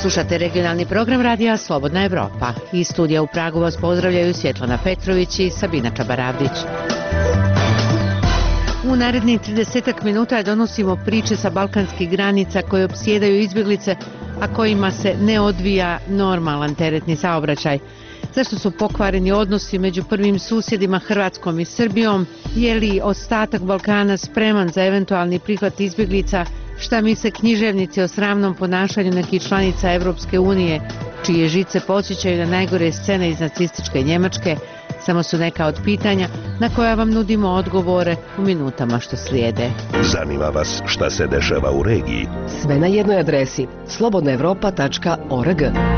Slušate regionalni program radija Slobodna Evropa. Iz studija u Pragu vas pozdravljaju Svjetlana Petrović i Sabina Čabaravdić. U narednih 30 minuta donosimo priče sa balkanskih granica koje opsjedaju izbjeglice, a kojima se ne odvija normalan teretni saobraćaj. Zašto su pokvareni odnosi među prvim susjedima Hrvatskom i Srbijom? Je li ostatak Balkana spreman za eventualni prihvat izbjeglica? Šta misle književnici o sramnom ponašanju nekih članica Evropske unije, čije žice podsjećaju na najgore scene iz nacističke Njemačke? Samo su neka od pitanja na koja vam nudimo odgovore u minutama što slijede. Zanima vas šta se dešava u regiji? Sve na jednoj adresi slobodnaevropa.org.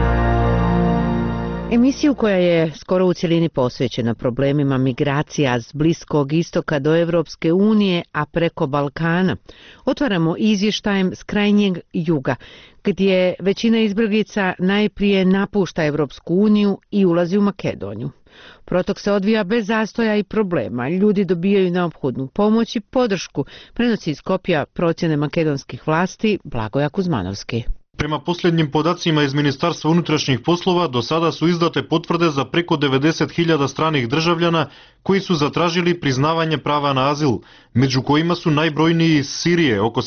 Emisiju koja je skoro u cjelini posvećena problemima migracija s Bliskog istoka do Evropske unije, a preko Balkana, otvaramo izvještajem s krajnjeg juga, gdje većina izbjeglica najprije napušta Evropsku uniju i ulazi u Makedoniju. Protok se odvija bez zastoja i problema. Ljudi dobijaju neophodnu pomoć i podršku, prenosi iz Skopja procjene makedonskih vlasti Blagoja Kuzmanovski. Prema posljednjim podacima iz Ministarstva unutrašnjih poslova, do sada su izdate potvrde za preko 90.000 stranih državljana koji su zatražili priznavanje prava na azil, među kojima su najbrojniji iz Sirije oko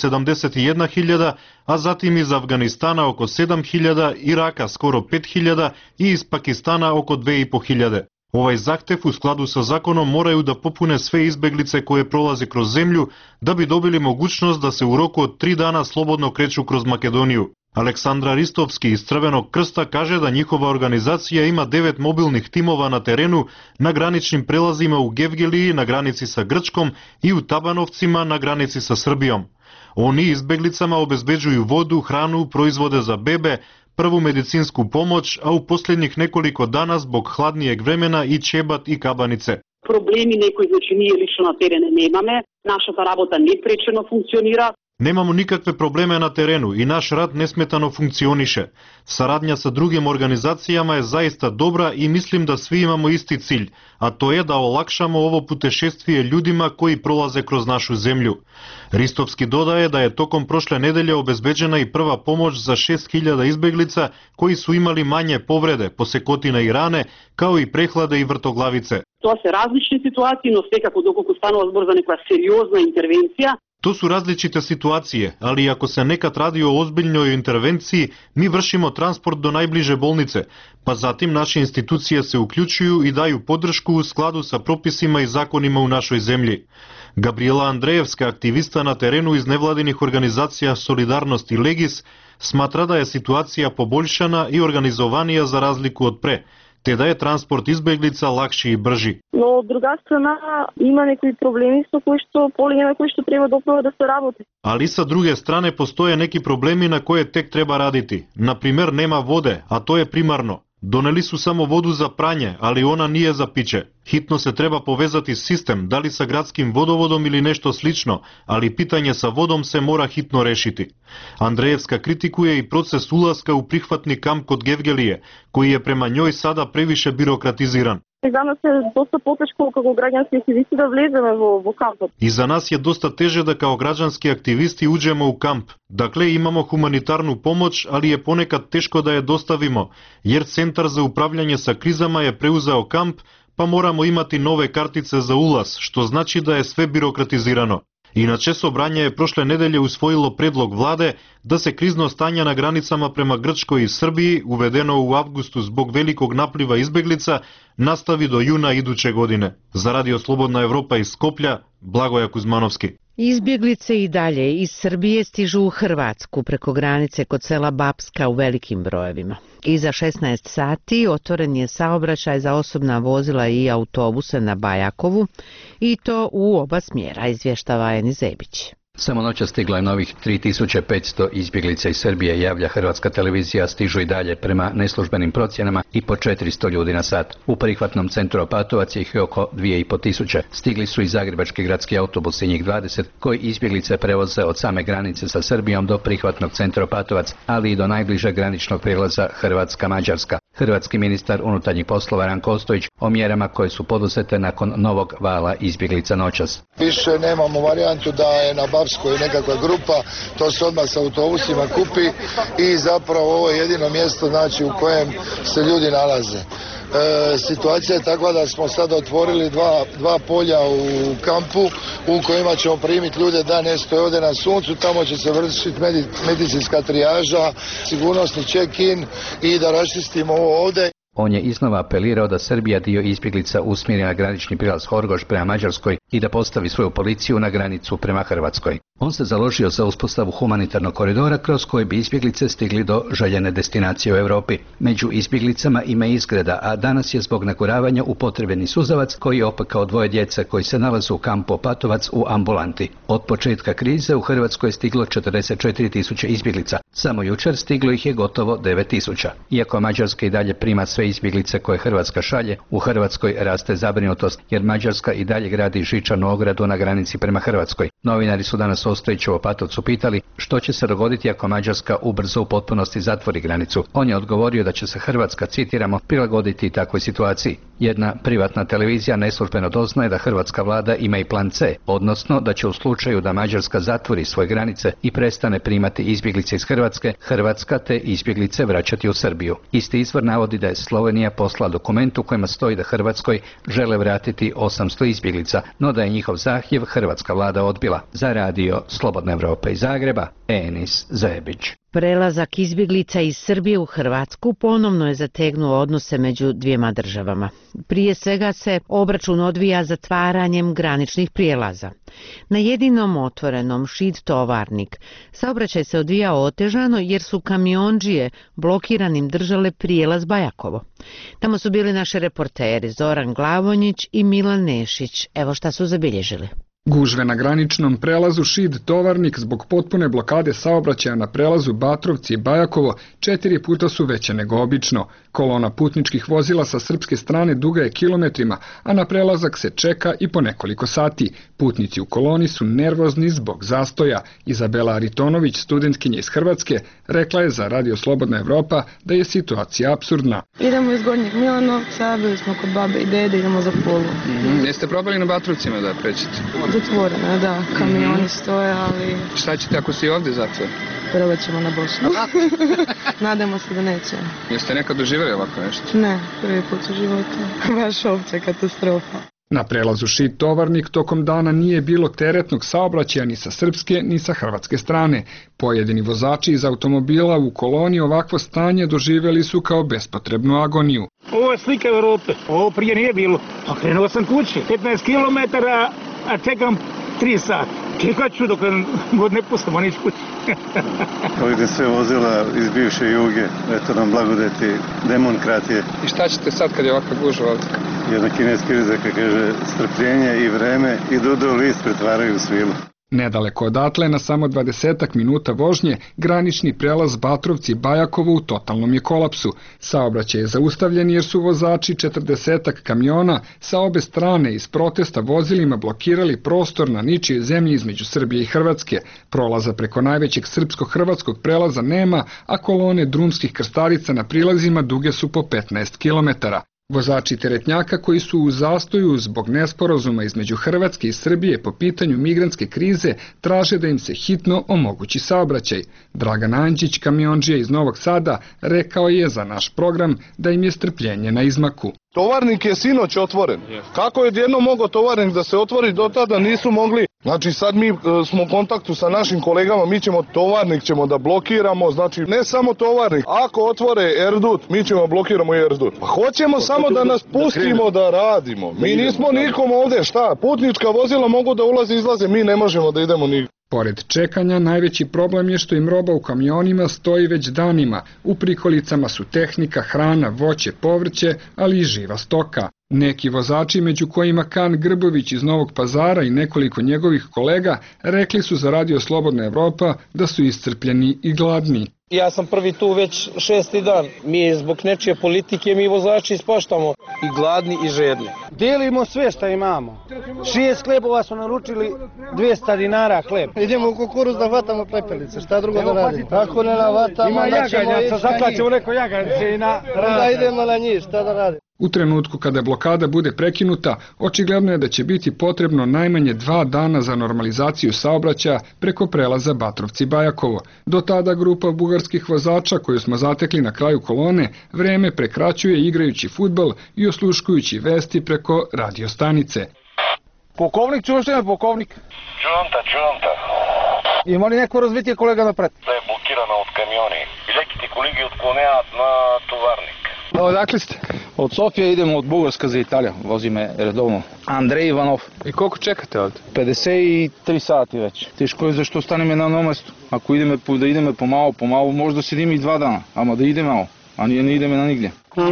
71.000, a zatim iz Afganistana oko 7.000, Iraka skoro 5.000 i iz Pakistana oko 2.500. Ovaj zahtev u skladu sa zakonom moraju da popune sve izbjeglice koje prolaze kroz zemlju da bi dobili mogućnost da se u roku od 3 dana slobodno kreću kroz Makedoniju. Aleksandra Ristovski iz Crvenog krsta kaže da njihova organizacija ima 9 mobilnih timova na terenu na graničnim prelazima u Gevgeliji na granici sa Grčkom i u Tabanovcima na granici sa Srbijom. Oni izbjeglicama obezbeđuju vodu, hranu, proizvode za bebe, prvu medicinsku pomoć, a u posljednjih nekoliko dana zbog hladnijeg vremena i čebat i kabanice. Problemi nekoj, znači nije lično na terene nemame, naša ta rabota neprečeno funkcionira. Nemamo nikakve probleme na terenu i naš rad nesmetano funkcioniše. Saradnja sa drugim organizacijama je zaista dobra i mislim da svi imamo isti cilj, a to je da olakšamo ovo putešestvije ljudima koji prolaze kroz našu zemlju. Ristovski dodaje da je tokom prošle nedelje obezbeđena i prva pomoć za 6.000 izbjeglica koji su imali manje povrede, posekotine i rane, kao i prehlade i vrtoglavice. To se različne situacije, no svekako dokoliko stanova zbor za neka seriozna intervencija. To su različite situacije, ali ako se nekad radi o ozbiljnoj intervenciji, mi vršimo transport do najbliže bolnice, pa zatim naše institucije se uključuju i daju podršku u skladu sa propisima i zakonima u našoj zemlji. Gabriela Andrejevska, aktivista na terenu iz nevladinih organizacija Solidarnost i Legis, smatra da je situacija poboljšana i organizovanija za razliku od pre, te da je transport izbjeglica lakši i brži. No, od druga strana ima neki problemi koji što treba dobro da se raboti. Ali sa druge strane postoje neki problemi na koje tek treba raditi. Na primjer, nema vode, a to je primarno. Doneli su samo vodu za pranje, ali ona nije za piće. Hitno se treba povezati s sistem, da li sa gradskim vodovodom ili nešto slično, ali pitanje sa vodom se mora hitno rešiti. Andrejevska kritikuje i proces ulaska u prihvatni kamp kod Gevgelije, koji je prema njoj sada previše birokratiziran. За нас е доста потешко како граѓански активисти да влеземе во кампот. И за нас je dosta teže da kao građanski aktivisti uđemo u kamp. Dakle, imamo humanitarnu pomoć, ali je ponekad teško da je dostavimo, jer Centar za upravljanje sa krizama je preuzeo kamp, pa moramo imati nove kartice za ulaz, što znači da je sve birokratizirano. Inače, Sobranje je prošle nedelje usvojilo predlog vlade da se krizno stanje na granicama prema Grčkoj i Srbiji, uvedeno u avgustu zbog velikog napliva izbjeglica, nastavi do juna iduće godine. Za Radio Slobodna Evropa iz Skoplja, Blagoja Kuzmanovski. Izbjeglice i dalje iz Srbije stižu u Hrvatsku preko granice kod sela Bapska u velikim brojevima. Iza 16 sati otvoren je saobraćaj za osobna vozila i autobuse na Bajakovu i to u oba smjera, izvještava Eni Zebić. Samo noćas stiglo je novih 3500 izbjeglica iz Srbije, javlja Hrvatska televizija, stižu i dalje prema neslužbenim procjenama i po 400 ljudi na sat. U prihvatnom centru Opatovac ih je oko 2500. Stigli su i zagrebački gradski autobusi, njih 20, koji izbjeglice prevoze od same granice sa Srbijom do prihvatnog centra Opatovac, ali i do najbližeg graničnog prijelaza Hrvatska-Mađarska. hrvatski ministar unutarnjih poslova Ranko Ostojić o mjerama koje su poduzete nakon novog vala izbjeglica noćas. Više nemamo varijantu da je na Bapskoj nekakva grupa, to se odmah sa autobusima kupi i zapravo ovo je jedino mjesto znači, u kojem se ljudi nalaze. Situacija je takva da smo sad otvorili dva polja u kampu u kojima ćemo primiti ljude da ne stoje ovdje na suncu, tamo će se vršiti medicinska trijaža, sigurnosni check-in i da raščistimo ovo ovdje. On je iznova apelirao da Srbija dio izbjeglica usmjeri na granični prijelaz Horgoš prema Mađarskoj i da postavi svoju policiju na granicu prema Hrvatskoj. On se založio za uspostavu humanitarnog koridora kroz koji bi izbjeglice stigli do željene destinacije u Europi. Među izbjeglicama ima izgreda, a danas je zbog naguravanja upotrebljeni suzavac koji je opekao 2 djece koji se nalaze u kampu Opatovac u ambulanti. Od početka krize u Hrvatskoj je stiglo 44.000 izbjeglica. Samo jučer stiglo ih je gotovo 9.000. Iako Mađarska i dalje prima sve izbjeglice koje Hrvatska šalje, u Hrvatskoj raste zabrinutost jer Mađarska i dalje gradi žičanu ogradu na granici prema Hrvatskoj. Novinari su danas Ostojića u Opatovcu pitali što će se dogoditi ako Mađarska ubrzo u potpunosti zatvori granicu. On je odgovorio da će se Hrvatska, citiramo, prilagoditi takvoj situaciji. Jedna privatna televizija neslužbeno doznaje da hrvatska vlada ima i plan C, odnosno da će u slučaju da Mađarska zatvori svoje granice i prestane primati izbjeglice iz Hrvatske, Hrvatska te izbjeglice vraćati u Srbiju. Isti izvor navodi da je Slovenija poslala dokument u kojima stoji da Hrvatskoj žele vratiti 800 izbjeglica, no da je njihov zahtjev hrvatska vlada odbila. Za radio Slobodna Evropa iz Zagreba, Enis Zebić. Prelazak izbjeglica iz Srbije u Hrvatsku ponovno je zategnuo odnose među dvijema državama. Prije svega se obračun odvija zatvaranjem graničnih prijelaza. Na jedinom otvorenom Šid Tovarnik saobraćaj se odvijao otežano jer su kamiondžije blokiranim držale prijelaz Bajakovo. Tamo su bili naši reporteri Zoran Glavonjić i Milan Nešić. Evo šta su zabilježili. Gužve na graničnom prelazu Šid Tovarnik zbog potpune blokade saobraćaja na prelazu Batrovci i Bajakovo 4 puta su veće nego obično. Kolona putničkih vozila sa srpske strane duga je kilometrima, a na prelazak se čeka i po nekoliko sati. Putnici u koloni su nervozni zbog zastoja. Izabela Aritonović, studentkinja iz Hrvatske, rekla je za Radio Slobodna Evropa da je situacija apsurdna. Idemo iz Gornjeg Milanovca, bili smo kod babe i dede, idemo za Pulu. Jeste probali na Batrovcima da pređete? Zatvoreno, da, kamioni stoje, ali... Šta ćete ako si ovdje zatvor? Probat ćemo na Bosnu. Nadamo se da nećemo. Jeste nekad doživjeli ovako nešto? Ne, prvi put u životu. Baš opća katastrofa. Na prelazu Šid Tovarnik tokom dana nije bilo teretnog saobraćaja ni sa srpske ni sa hrvatske strane. Pojedini vozači iz automobila u koloni ovakvo stanje doživjeli su kao bespotrebnu agoniju. Ovo je slika Europe. Ovo prije nije bilo. Okrenuo sam kući. 15 km, a čekam 3 sata. Čekat ću dok god ne pustim, a nići kući. Ovdje sve vozila iz bivše Juge, eto nam blagodeti demokratije. I šta ćete sad kad je ovakva gužva ovdje? Jedna kineska izreka kaže strpljenje i vreme i dudu list pretvaraju u svilu. Nedaleko odatle, na samo 20 minuta vožnje, granični prelaz Batrovci Bajakovo u totalnom je kolapsu. Saobraćaj je zaustavljen jer su vozači 40 kamiona sa obe strane iz protesta vozilima blokirali prostor na ničijoj zemlji između Srbije i Hrvatske. Prolaza preko najvećeg srpsko-hrvatskog prelaza nema, a kolone drumskih krstarica na prilazima duge su po 15 kilometara. Vozači teretnjaka koji su u zastoju zbog nesporazuma između Hrvatske i Srbije po pitanju migrantske krize traže da im se hitno omogući saobraćaj. Dragan Andžić, kamiondžija iz Novog Sada, rekao je za naš program da im je strpljenje na izmaku. Tovarnik je sinoć otvoren. Kako je jedno mogao tovarnik da se otvori, do tada nisu mogli. Znači sad mi smo u kontaktu sa našim kolegama, mi ćemo tovarnik da blokiramo, znači ne samo tovarnik. Ako otvore Erdut, mi ćemo blokiramo i Erdut. Pa hoćemo samo da nas pustimo da radimo. Mi nismo nikom ovdje, šta? Putnička vozila mogu da ulaze i izlaze, mi ne možemo da idemo nigdje. Pored čekanja, najveći problem je što im roba u kamionima stoji već danima. U prikolicama su tehnika, hrana, voće, povrće, ali i živa stoka. Neki vozači, među kojima Kan Grbović iz Novog Pazara i nekoliko njegovih kolega, rekli su za Radio Slobodna Evropa da su iscrpljeni i gladni. Ja sam prvi tu već 6. dan. Mi zbog nečije politike, mi vozači ispaštamo i gladni i žedni. Delimo sve što imamo. 6 hlebova su naručili, 200 dinara hleb. Idemo u kukuruz da hvatamo pepelice, šta drugo da radimo? Kako ne navatamo, ima jaganjaca, zaklaćemo neko jaganjce i na... Da idemo na njih, šta da radimo? U trenutku kada blokada bude prekinuta, očigledno je da će biti potrebno najmanje 2 dana za normalizaciju saobraćaja preko prelaza Batrovci-Bajakovo. Do tada grupa bugarskih vozača koju smo zatekli na kraju kolone vreme prekraćuje igrajući fudbal i osluškujući vesti preko radiostanice. Pukovnik, čuvaš li me pukovnik? Čuvam te. Има ли някакво развитие, колега, напред? Да е блокирана от камиони. И леките колеги отклоняват на товарник. Odakle ste? Od Sofije idemo od Bugarska za Italiju. Vozime redovno. Andrej Ivanov. I koliko čekate ovdje? 53 sati već. Teško je zašto ostaneme na jednom mjestu. Ako da ideme pomalo, možda sedimo i 2 dana. Ama da ide malo, a ne ideme na nigdje.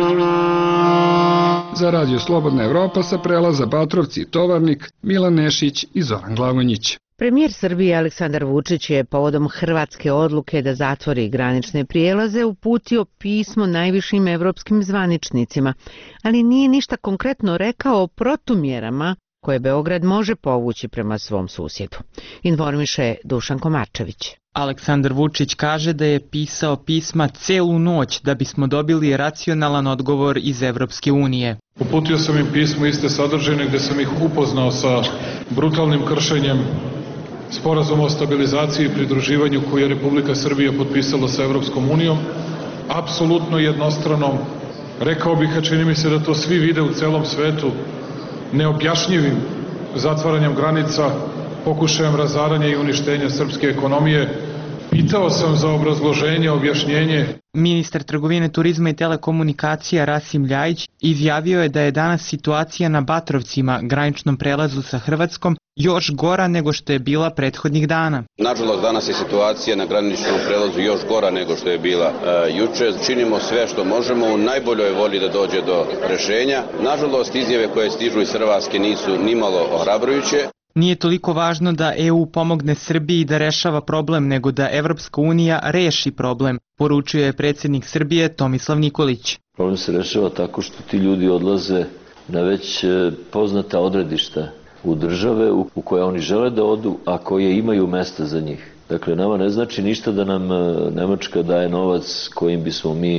Za Radio Slobodna Evropa sa prelaza Batrovci i Tovarnik, Milan Nešić i Zoran Glavonjić. Premijer Srbije Aleksandar Vučić je povodom hrvatske odluke da zatvori granične prijelaze uputio pismo najvišim evropskim zvaničnicima, ali nije ništa konkretno rekao o protumjerama koje Beograd može povući prema svom susjedu. Informiše Dušan Komarčević. Aleksandar Vučić kaže da je pisao pisma celu noć da bismo dobili racionalan odgovor iz Evropske unije. Uputio sam im pismo iste sadržine gde sam ih upoznao sa brutalnim kršenjem Sporazuma o stabilizaciji i pridruživanju koji je Republika Srbija potpisala sa Evropskom unijom, apsolutno jednostranom, rekao bih, a čini mi se da to svi vide u celom svetu, neobjašnjivim zatvaranjem granica, pokušajem razaranja i uništenja srpske ekonomije. Pitao sam za obrazloženje, objašnjenje. Ministar trgovine, turizma i telekomunikacija Rasim Ljajić izjavio je da je danas situacija na Batrovcima, graničnom prelazu sa Hrvatskom, još gora nego što je bila prethodnih dana. Nažalost, danas je situacija na graničnom prelazu još gora nego što je bila juče. Činimo sve što možemo, u najboljoj volji da dođe do rešenja. Nažalost, izjave koje stižu iz Hrvatske nisu nimalo ohrabrujuće. Nije toliko važno da EU pomogne Srbiji da rešava problem, nego da Evropska unija reši problem, poručio je predsjednik Srbije Tomislav Nikolić. Problem se rešava tako što ti ljudi odlaze na već poznata odredišta u države u koje oni žele da odu, a koje imaju mesta za njih. Dakle, nama ne znači ništa da nam Nemačka daje novac kojim bismo mi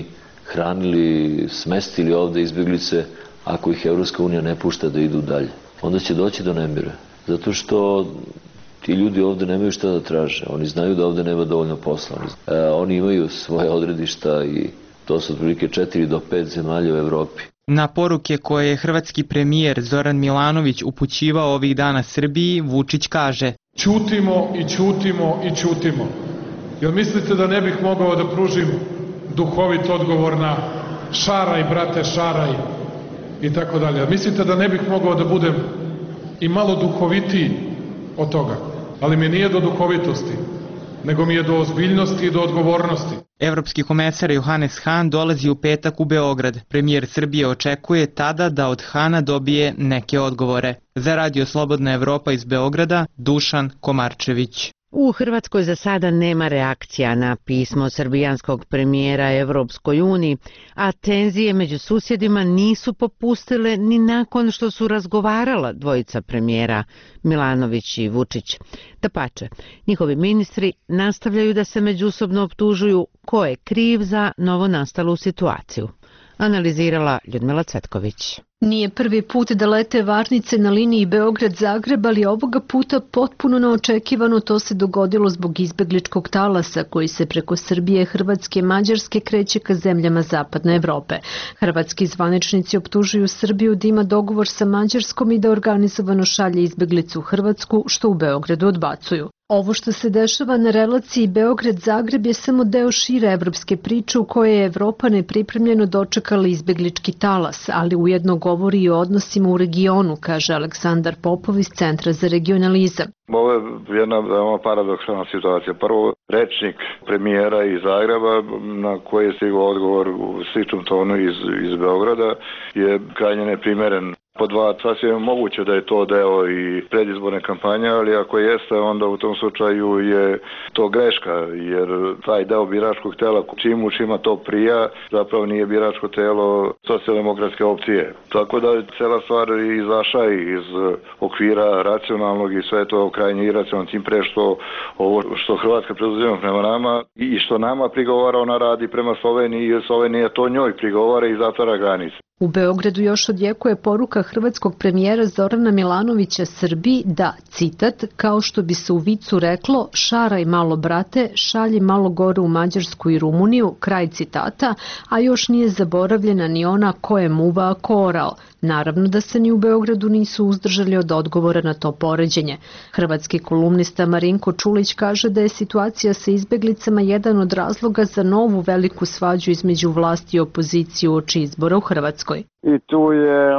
hranili, smestili ovde izbjeglice, ako ih Evropska unija ne pušta da idu dalje. Onda će doći do nemira. Zato što ti ljudi ovde nemaju šta da traže. Oni znaju da ovde nema dovoljno posla. Oni imaju svoje odredišta i to su otprilike 4 do 5 zemalja u Evropi. Na poruke koje je hrvatski premijer Zoran Milanović upućivao ovih dana Srbiji, Vučić kaže: Ćutimo i ćutimo i ćutimo. Jel mislite da ne bih mogao da pružim duhovit odgovor na šaraj, brate, šaraj i tako dalje? Mislite da ne bih mogao da budem i malo duhovitiji od toga, ali mi nije do duhovitosti, nego mi je do ozbiljnosti i do odgovornosti. Evropski komesar Johannes Hahn dolazi u petak u Beograd. Premijer Srbije očekuje tada da od Hana dobije neke odgovore. Za Radio Slobodna Evropa iz Beograda, Dušan Komarčević. U Hrvatskoj za sada nema reakcija na pismo srbijanskog premijera Evropskoj uniji, a tenzije među susjedima nisu popustile ni nakon što su razgovarala dvojica premijera Milanović i Vučić. Dapače, njihovi ministri nastavljaju da se međusobno optužuju ko je kriv za novonastalu situaciju. Analizirala Ljudmila Cvetković. Nije prvi put da lete varnice na liniji Beograd-Zagreb, ali ovoga puta potpuno neočekivano to se dogodilo zbog izbegličkog talasa koji se preko Srbije, Hrvatske i Mađarske kreće ka zemljama Zapadne Evrope. Hrvatski zvaničnici optužuju Srbiju da ima dogovor sa Mađarskom i da organizovano šalje izbeglicu u Hrvatsku, što u Beogradu odbacuju. Ovo što se dešava na relaciji Beograd-Zagreb je samo deo šire evropske priče u kojoj je Evropa nepripremljeno dočekala izbeglički talas, ali ujedno govori i o odnosima u regionu, kaže Aleksandar Popov iz Centra za regionalizam. Ovo je jedna veoma paradoksalna situacija. Prvo, rečnik premijera iz Zagreba, na koji je stigao odgovor u sličnom tonu iz Beograda, je krajnje neprimeren Po dva, sasvim je moguće da je to deo i predizborne kampanje, ali ako jeste, onda u tom slučaju je to greška, jer taj deo biračkog tela, čim ima to prija, zapravo nije biračko telo socijaldemokratske opcije. Tako da je cela stvar izašla iz okvira racionalnog i sve to krajnje iracionalno, tim pre što ovo što Hrvatska preduzima prema nama i što nama prigovara, ona radi prema Sloveniji i Slovenija to njoj prigovara i zatvara granice. U Beogradu još odjekuje poruka hrvatskog premijera Zorana Milanovića Srbiji da, citat, kao što bi se u vicu reklo, šaraj malo brate, šalji malo gore u Mađarsku i Rumuniju, kraj citata, a još nije zaboravljena ni ona ko je muva, a ko orao. Naravno da se ni u Beogradu nisu uzdržali od odgovora na to poređenje. Hrvatski kolumnista Marinko Čulić kaže da je situacija sa izbeglicama jedan od razloga za novu veliku svađu između vlasti i opozicije uoči izbora u Hrvatskoj. I tu je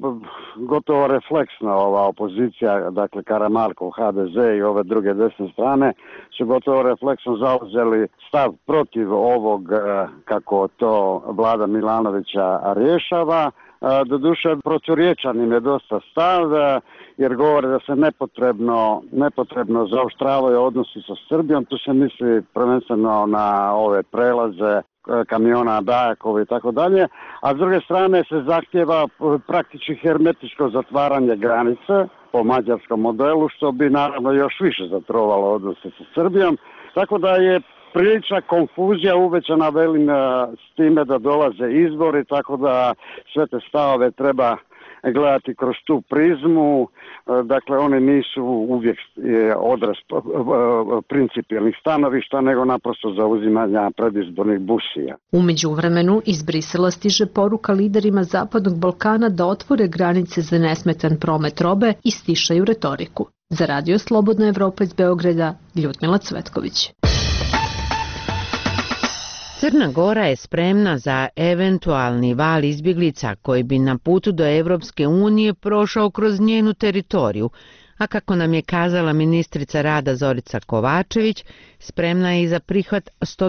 gotovo refleksna ova opozicija, dakle Karamarkov HDZ i ove druge desne strane su gotovo refleksno zauzeli stav protiv ovog kako to vlada Milanovića rješava. Doduše, proturječan im je dosta stav, jer govore da se nepotrebno zaoštravaju odnosi sa Srbijom. Tu se misli prvenstveno na ove prelaze kamiona Bajakovo i tako dalje, a s druge strane se zahtjeva praktički hermetičko zatvaranje granice po mađarskom modelu, što bi naravno još više zatrovalo odnose sa Srbijom. Tako da je prilična konfuzija uvećana, velim, s time da dolaze izbori, tako da sve te stavove treba gledati kroz tu prizmu. Dakle, oni nisu uvijek odraz principijelnih stanovišta, nego naprosto zauzimanja predizbornih busija. U međuvremenu iz Brisela stiže poruka liderima Zapadnog Balkana da otvore granice za nesmetan promet robe i stišaju retoriku. Za Radio Slobodna Evropa iz Beograda, Ljudmila Cvetković. Crna Gora je spremna za eventualni val izbjeglica koji bi na putu do Evropske unije prošao kroz njenu teritoriju, a kako nam je kazala ministrica rada Zorica Kovačević, spremna je i za prihvat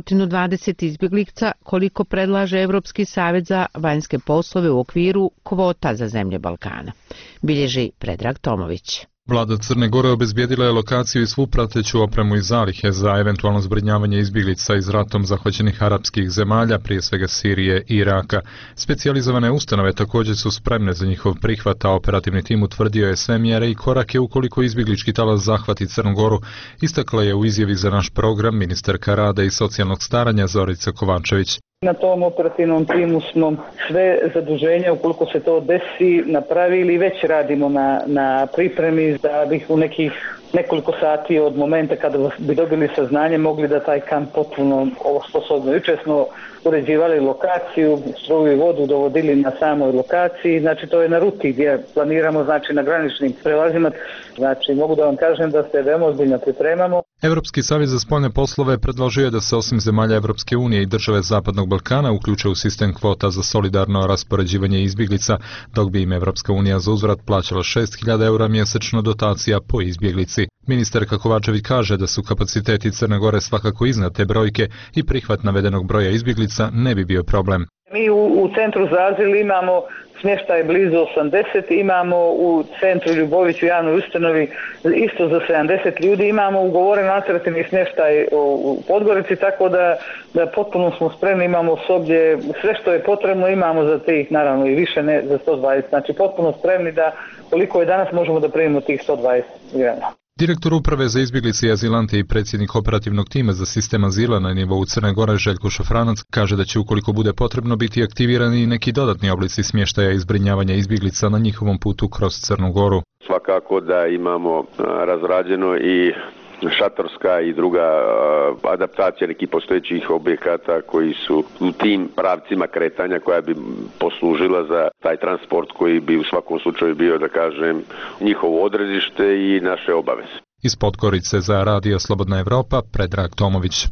120 izbjeglica koliko predlaže Evropski savjet za vanjske poslove u okviru kvota za zemlje Balkana. Bilježi Predrag Tomović. Vlada Crne Gore obezbijedila je lokaciju i svu prateću opremu i zalihe za eventualno zbrinjavanje izbjeglica iz ratom zahvaćenih arapskih zemalja, prije svega Sirije i Iraka. Specijalizovane ustanove također su spremne za njihov prihvat, a operativni tim utvrdio je sve mjere i korake ukoliko izbjeglički talas zahvati Crnu Goru, istakla je u izjavi za naš program ministarka rada i socijalnog staranja Zorica Kovačević. Na tom operativnom timu smo sve zaduženja, ukoliko se to desi, napravili i već radimo na pripremi da bih u nekih nekoliko sati od momenta kada bi dobili saznanje mogli da taj kamp potpuno osposobno. Jučer smo uređivali lokaciju, struju i vodu dovodili na samoj lokaciji, znači to je na ruti gdje planiramo, znači na graničnim prelazima, znači mogu da vam kažem da se veoma ozbiljno pripremamo. Evropski savjet za spoljne poslove predložio je da se osim zemalja Evropske unije i države Zapadnog Balkana uključe u sistem kvota za solidarno raspoređivanje izbjeglica, dok bi im Evropska unija za uzvrat plaćala 6.000 eura mjesečno dotacija po izbjeglici. Ministarka Kovačević kaže da su kapaciteti Crne Gore svakako iznad te brojke i prihvat navedenog broja izbjeglica ne bi bio problem. Mi u centru za azil imamo smještaj blizu 80, imamo u centru Ljubović u javnoj ustanovi isto za 70 ljudi, imamo ugovoren alternativni smještaj u Podgorici, tako da potpuno smo spremni, imamo osoblje, sve što je potrebno imamo za tih, naravno i više ne za 120, znači potpuno spremni da koliko je danas možemo da primimo tih 120 grana. Direktor uprave za izbjeglice i azilante i predsjednik operativnog tima za sistem azila na nivou Crne Gore Željko Šafranac kaže da će ukoliko bude potrebno biti aktivirani neki dodatni oblici smještaja i zbrinjavanja izbjeglica na njihovom putu kroz Crnu Goru. Svakako da imamo razrađeno i šatorska i druga adaptacija nekih postojećih objekata koji su u tim pravcima kretanja koja bi poslužila za taj transport koji bi u svakom slučaju bio, da kažem, njihovo odredište i naše obaveze. Iz Podgorice za Radio Slobodna Evropa, Predrag Tomović.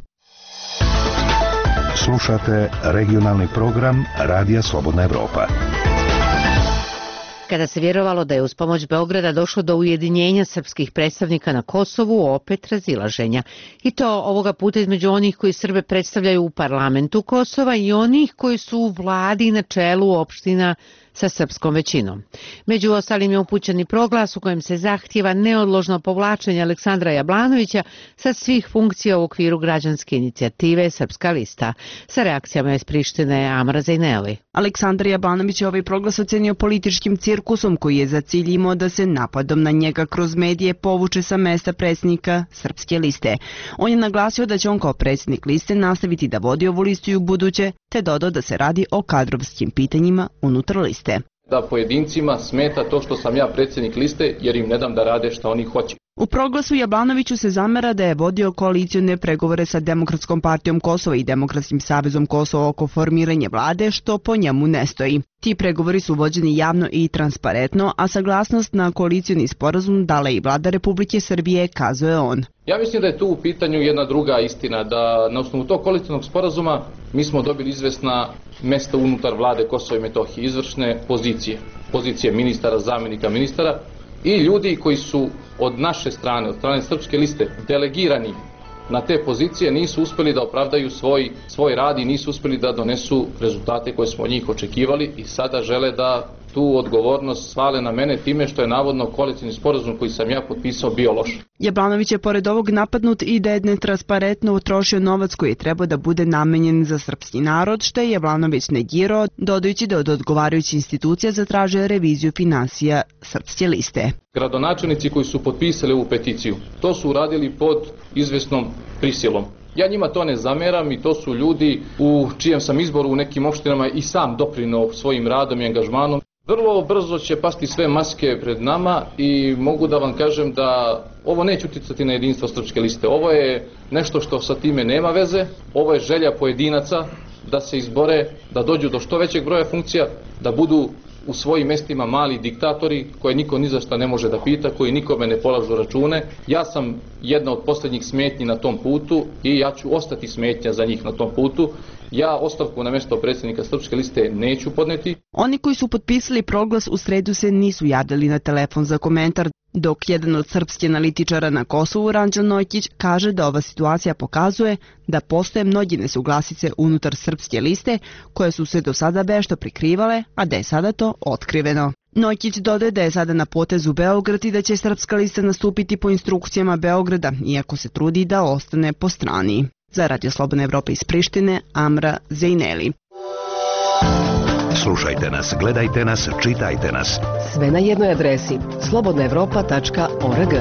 Slušate regionalni program Radija Slobodna Evropa. Kada se vjerovalo da je uz pomoć Beograda došlo do ujedinjenja srpskih predstavnika na Kosovu, opet razilaženja. I to ovoga puta između onih koji Srbe predstavljaju u parlamentu Kosova i onih koji su u vladi na čelu opština sa srpskom većinom. Među ostalim je upućen i proglas u kojem se zahtijeva neodložno povlačenje Aleksandra Jablanovića sa svih funkcija u okviru građanske inicijative Srpska lista. Sa reakcijama iz Prištine Amra Zejneli. Aleksandar Jablanović je ovaj proglas ocenio političkim cirkusom koji je za cilj imao da se napadom na njega kroz medije povuče sa mesta predsjednika Srpske liste. On je naglasio da će on kao predsjednik liste nastaviti da vodi ovu listu i u buduće, te dodao da se radi o kadrovskim pitanjima unutar liste. Da pojedincima smeta to što sam ja predsjednik liste jer im ne dam da rade što oni hoće. U proglasu Jablanoviću se zamera da je vodio koalicijone pregovore sa Demokratskom partijom Kosova i Demokratskim savezom Kosova oko formiranja vlade, što po njemu ne stoji. Ti pregovori su vođeni javno i transparentno, a saglasnost na koalicijoni sporazum dala i vlada Republike Srbije, kazuje on. Ja mislim da je tu u pitanju jedna druga istina, da na osnovu tog koalicijnog sporazuma mi smo dobili izvesna mesta unutar vlade Kosova i Metohije, izvršne pozicije ministara, zamjenika ministara i ljudi koji su od naše strane, od strane Srpske liste, delegirani na te pozicije, nisu uspjeli da opravdaju svoj rad i nisu uspjeli da donesu rezultate koje smo od njih očekivali i sada žele da tu odgovornost svale na mene time što je navodno koalicijni sporazum koji sam ja potpisao bio loš. Jablanović je pored ovog napadnut i da je netransparentno utrošio novac koji je trebao da bude namenjen za srpski narod, što je Jablanović negirao, dodajući da od odgovarajućih institucija zatraže reviziju finansija Srpske liste. Gradonačelnici koji su potpisali ovu peticiju, to su uradili pod izvesnom prisilom. Ja njima to ne zameram i to su ljudi u čijem sam izboru u nekim opštinama i sam doprinao svojim radom i angažmanom. Vrlo brzo će pasti sve maske pred nama i mogu da vam kažem da ovo neće uticati na jedinstvo Srpske liste. Ovo je nešto što sa time nema veze, ovo je želja pojedinaca da se izbore, da dođu do što većeg broja funkcija, da budu u svojim mestima mali diktatori koje niko ni za šta ne može da pita, koji nikome ne polažu račune. Ja sam jedna od posljednjih smetnji na tom putu i ja ću ostati smetnja za njih na tom putu. Ja ostavku na mjesto predsjednika Srpske liste neću podneti. Oni koji su potpisali proglas u sredu se nisu javljali na telefon za komentar, dok jedan od srpskih analitičara na Kosovu, Ranđel Nojkić, kaže da ova situacija pokazuje da postoje mnogi nesuglasice unutar Srpske liste koje su se do sada vešto prikrivale, a da je sada to otkriveno. Nojkić dodaje da je sada na potezu Beograd i da će Srpska lista nastupiti po instrukcijama Beograda, iako se trudi da ostane po strani. Za Radio Slobodna Evropa iz Prištine, Amra Zejneli. Slušajte nas, gledajte nas, čitajte nas. Sve na jednoj adresi slobodnaevropa.org.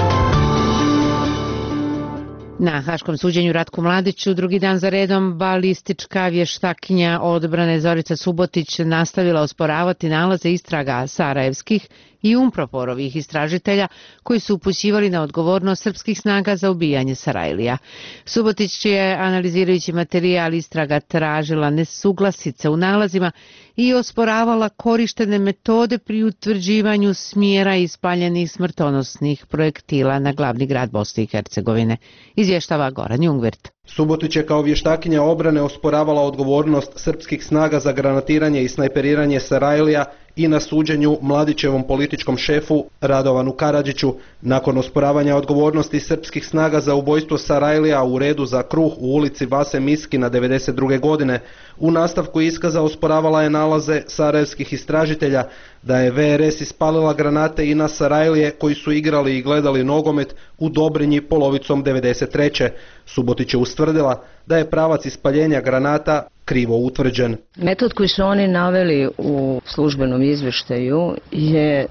Na haškom suđenju Ratku Mladiću drugi dan za redom balistička vještakinja odbrane Zorica Subotić nastavila osporavati nalaze istraga sarajevskih i Umproporovih istražitelja koji su upućivali na odgovornost srpskih snaga za ubijanje Sarajlija. Subotić je, analizirajući materijal istraga, tražila nesuglasice u nalazima i osporavala korištene metode pri utvrđivanju smjera ispaljenih smrtonosnih projektila na glavni grad Bosne i Hercegovine. Izvještava Goran Jungvirt. Subotić je kao vještakinja obrane osporavala odgovornost srpskih snaga za granatiranje i snajperiranje Sarajlija i na suđenju Mladićevom političkom šefu Radovanu Karadžiću nakon osporavanja odgovornosti srpskih snaga za ubojstvo Sarajlija u redu za kruh u ulici Vase Miskina 92. godine. U nastavku iskaza osporavala je nalaze sarajevskih istražitelja da je VRS ispalila granate i na Sarajlije koji su igrali i gledali nogomet u Dobrinji polovicom 93. Subotić je ustvrdila da je pravac ispaljenja granata krivo utvrđen. Metod koji su oni naveli u službenom izveštaju je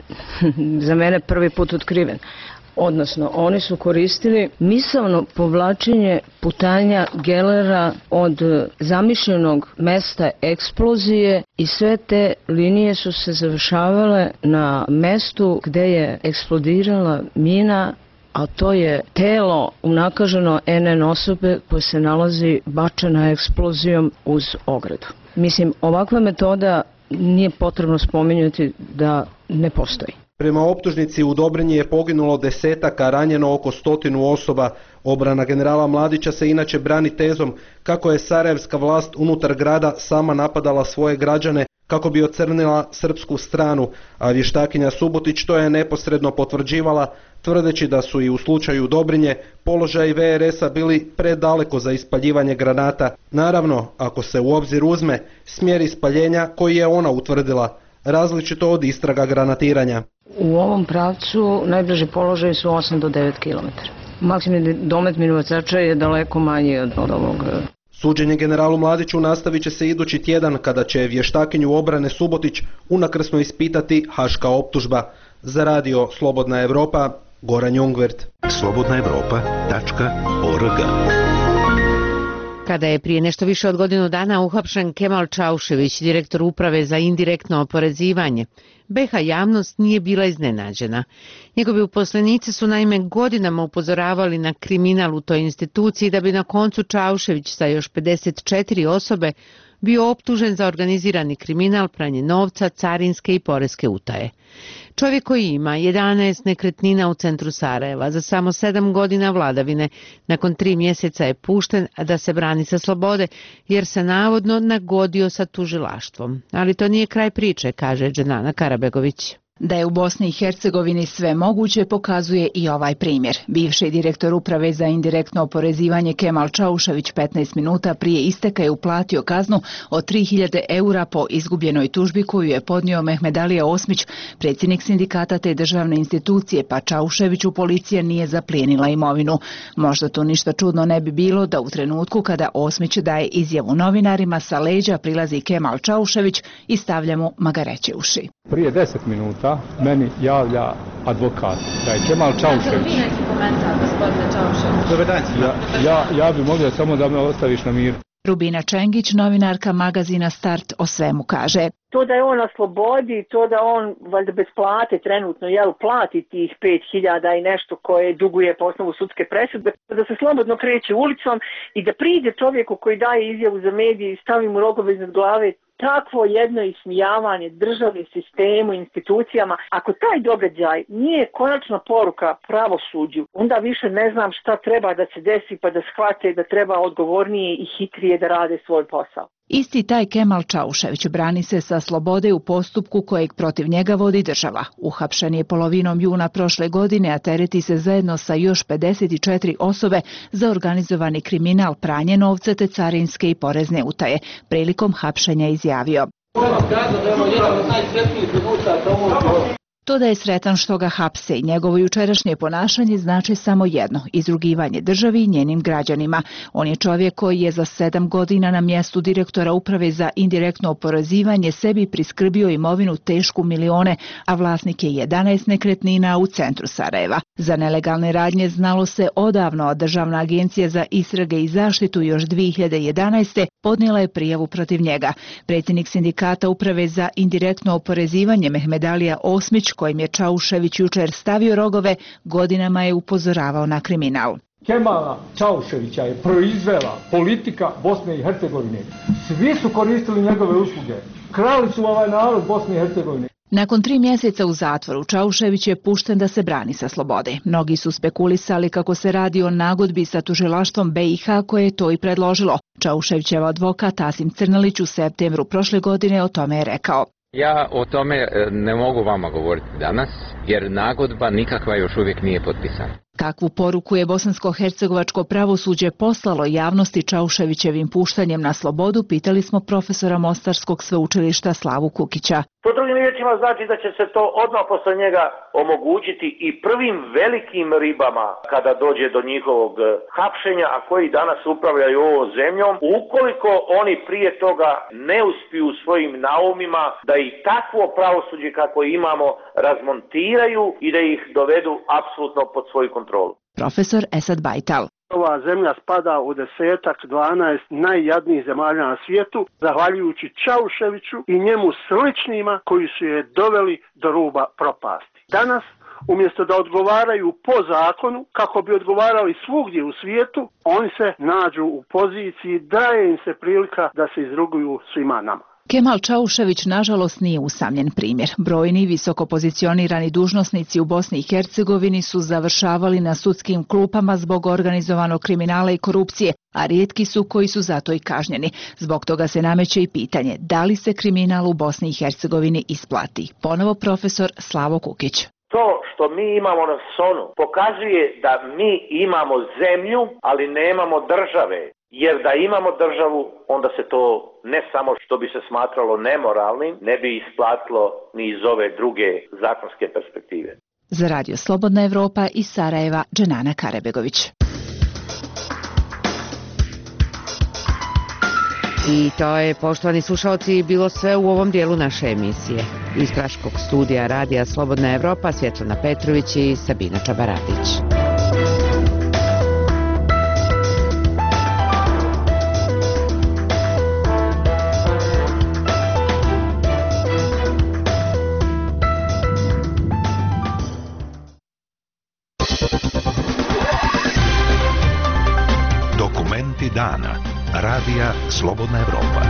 za mene prvi put otkriven. Odnosno, oni su koristili misaono povlačenje putanja gelera od zamišljenog mesta eksplozije i sve te linije su se završavale na mestu gde je eksplodirala mina, a to je telo unakaženo NN osobe koje se nalazi bačena eksplozijom uz ogradu. Mislim, ovakva metoda nije potrebno spominjati da ne postoji. Prema optužnici u Dobrinji je poginulo desetaka, ranjeno oko 100 osoba. Obrana generala Mladića se inače brani tezom kako je sarajevska vlast unutar grada sama napadala svoje građane kako bi ocrnila srpsku stranu, a vještakinja Subotić to je neposredno potvrđivala, tvrdeći da su i u slučaju Dobrinje položaji VRS-a bili predaleko za ispaljivanje granata. Naravno, ako se u obzir uzme smjer ispaljenja koji je ona utvrdila. različito od istraga granatiranja. U ovom pravcu najbliži položaj su 8 do 9 km. Maksimum domet minobacača je daleko manji od ovog. Suđenje generalu Mladiću nastavit će se idući tjedan kada će vještakinju obrane Subotić unakrsno ispitati haška optužba. Za radio Slobodna Evropa, Goran Jungvert. slobodnaevropa.org. Kada je prije nešto više od godinu dana uhapšen Kemal Čaušević, direktor uprave za indirektno oporezivanje, BiH javnost nije bila iznenađena. Njegovi uposlenici su naime godinama upozoravali na kriminal u toj instituciji da bi na koncu Čaušević sa još 54 osobe bio optužen za organizirani kriminal, pranje novca, carinske i poreske utaje. Čovjek koji ima 11 nekretnina u centru Sarajeva za samo 7 godina vladavine, nakon 3 mjeseca je pušten da se brani sa slobode jer se navodno nagodio sa tužilaštvom. Ali to nije kraj priče, kaže Dženana Karabegović. Da je u Bosni i Hercegovini sve moguće pokazuje i ovaj primjer. Bivši direktor uprave za indirektno oporezivanje Kemal Čaušević 15 minuta prije isteka je uplatio kaznu od 3000 eura po izgubljenoj tužbi koju je podnio Mehmedalija Osmić, predsjednik sindikata te državne institucije, pa Čauševiću policija nije zaplijenila imovinu. Možda tu ništa čudno ne bi bilo da u trenutku kada Osmić daje izjavu novinarima sa leđa prilazi Kemal Čaušević i stavlja mu magareće uši. Prije 10 minuta meni javlja advokat da je Kemal Čaušević. Ja bi molio samo da me ostaviš na miru. Rubina Čengić, novinarka magazina Start, o svemu kaže. To da je on na slobodi, to da on valjda bez plate trenutno plati tih 5.000 i nešto koje duguje po osnovu sudske presude, da se slobodno kreće ulicom i da priđe čovjeku koji daje izjavu za medije i stavi mu rogove iznad glave. Takvo jedno ismijavanje državi, sistemu, institucijama, ako taj događaj nije konačna poruka pravosuđu, onda više ne znam šta treba da se desi pa da shvate da treba odgovornije i hitrije da rade svoj posao. Isti taj Kemal Čaušević brani se sa slobode u postupku kojeg protiv njega vodi država. Uhapšen je polovinom juna prošle godine, a tereti se zajedno sa još 54 osobe za organizovani kriminal, pranje novca te carinske i porezne utaje. Prilikom hapšenja izjavio: To da je sretan što ga hapse i njegovo jučerašnje ponašanje znači samo jedno, izrugivanje državi i njenim građanima. On je čovjek koji je za 7 godina na mjestu direktora uprave za indirektno oporezivanje sebi priskrbio imovinu tešku milione, a vlasnik je 11 nekretnina u centru Sarajeva. Za nelegalne radnje znalo se odavno, a Državna agencija za istrage i zaštitu još 2011. podnijela je prijavu protiv njega. Predsjednik sindikata uprave za indirektno oporezivanje Mehmedalija Osmić, kojim je Čaušević jučer stavio rogove, godinama je upozoravao na kriminal. Kemala Čauševića je proizvela politika Bosne i Hercegovine. Svi su koristili njegove usluge. Krali su ovaj narod Bosne i Hercegovine. Nakon 3 mjeseca u zatvoru, Čaušević je pušten da se brani sa slobode. Mnogi su spekulisali kako se radi o nagodbi sa tužilaštvom BiH koje je to i predložilo. Čauševićev advokat Asim Crnalić u septembru prošle godine o tome je rekao: Ja o tome ne mogu vama govoriti danas, jer nagodba nikakva još uvijek nije potpisana. Kakvu poruku je bosansko-hercegovačko pravosuđe poslalo javnosti Čauševićevim puštanjem na slobodu, pitali smo profesora Mostarskog sveučilišta Slavu Kukića. To drugim riječima znači da će se to odmah posle njega omogućiti i prvim velikim ribama kada dođe do njihovog hapšenja, a koji danas upravljaju ovom zemljom, ukoliko oni prije toga ne uspiju svojim naumima da i takvo pravosuđe kako imamo razmontiraju i da ih dovedu apsolutno pod svoju kontrolu. Profesor Esad Bajtal. Ova zemlja spada u 10-12 najjadnijih zemalja na svijetu, zahvaljujući Čauševiću i njemu sličnima koji su je doveli do ruba propasti. Danas, umjesto da odgovaraju po zakonu, kako bi odgovarali svugdje u svijetu, oni se nađu u poziciji, daje im se prilika da se izruguju svima nama. Kemal Čaušević nažalost nije usamljen primjer. Brojni visoko pozicionirani dužnosnici u Bosni i Hercegovini su završavali na sudskim klupama zbog organizovanog kriminala i korupcije, a rijetki su koji su zato i kažnjeni. Zbog toga se nameće i pitanje da li se kriminal u Bosni i Hercegovini isplati. Ponovo profesor Slavo Kukić. To što mi imamo na Sonu pokazuje da mi imamo zemlju, ali nemamo države. Jer da imamo državu, onda se to ne samo što bi se smatralo nemoralnim, ne bi isplatilo ni iz ove druge zakonske perspektive. Za Radio Slobodna Evropa iz Sarajeva, Dženana Karebegović. I to je, poštovani slušalci, bilo sve u ovom dijelu naše emisije. Iz Praškog studija Radija Slobodna Evropa, Svjetlana Petrović i Sabina Čabaradić. Dokumenti dana. Radija Slobodna Evropa.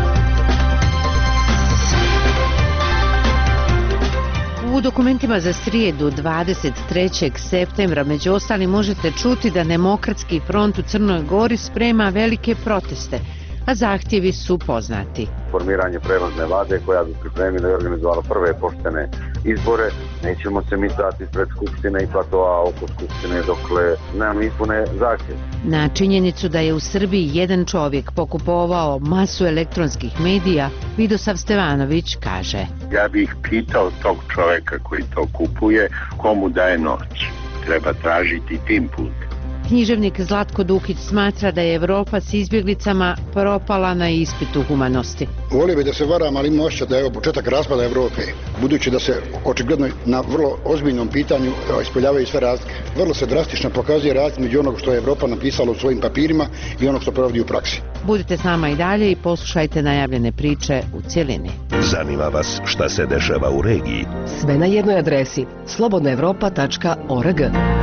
U dokumentima za srijedu 23. septembra među ostalim možete čuti da Demokratski front u Crnoj Gori sprema velike proteste, a zahtjevi su poznati. Formiranje prelazne vlade koja bi pripremila i organizovala prve poštene izbore. Nećemo se mi stati pred Skupštine i platoa oko Skupštine dokle nam ispune zahtjev. Na činjenicu da je u Srbiji jedan čovjek pokupovao masu elektronskih medija, Vidosav Stevanović kaže: Ja bih pitao tog čovjeka koji to kupuje, komu daje noć. Treba tražiti tim put. Književnik Zlatko Dukić smatra da je Evropa s izbjeglicama propala na ispitu humanosti. Volio bi da se varam, ali imam osjećaj da je ovo početak raspada Evrope, budući da se očigledno na vrlo ozbiljnom pitanju ispoljavaju sve razlike. Vrlo se drastično pokazuje razlika među onog što je Evropa napisala u svojim papirima i onog što provodi u praksi. Budite s nama i dalje i poslušajte najavljene priče u cjelini. Zanima vas šta se dešava u regiji? Sve na jednoj adresi slobodnaevropa.org.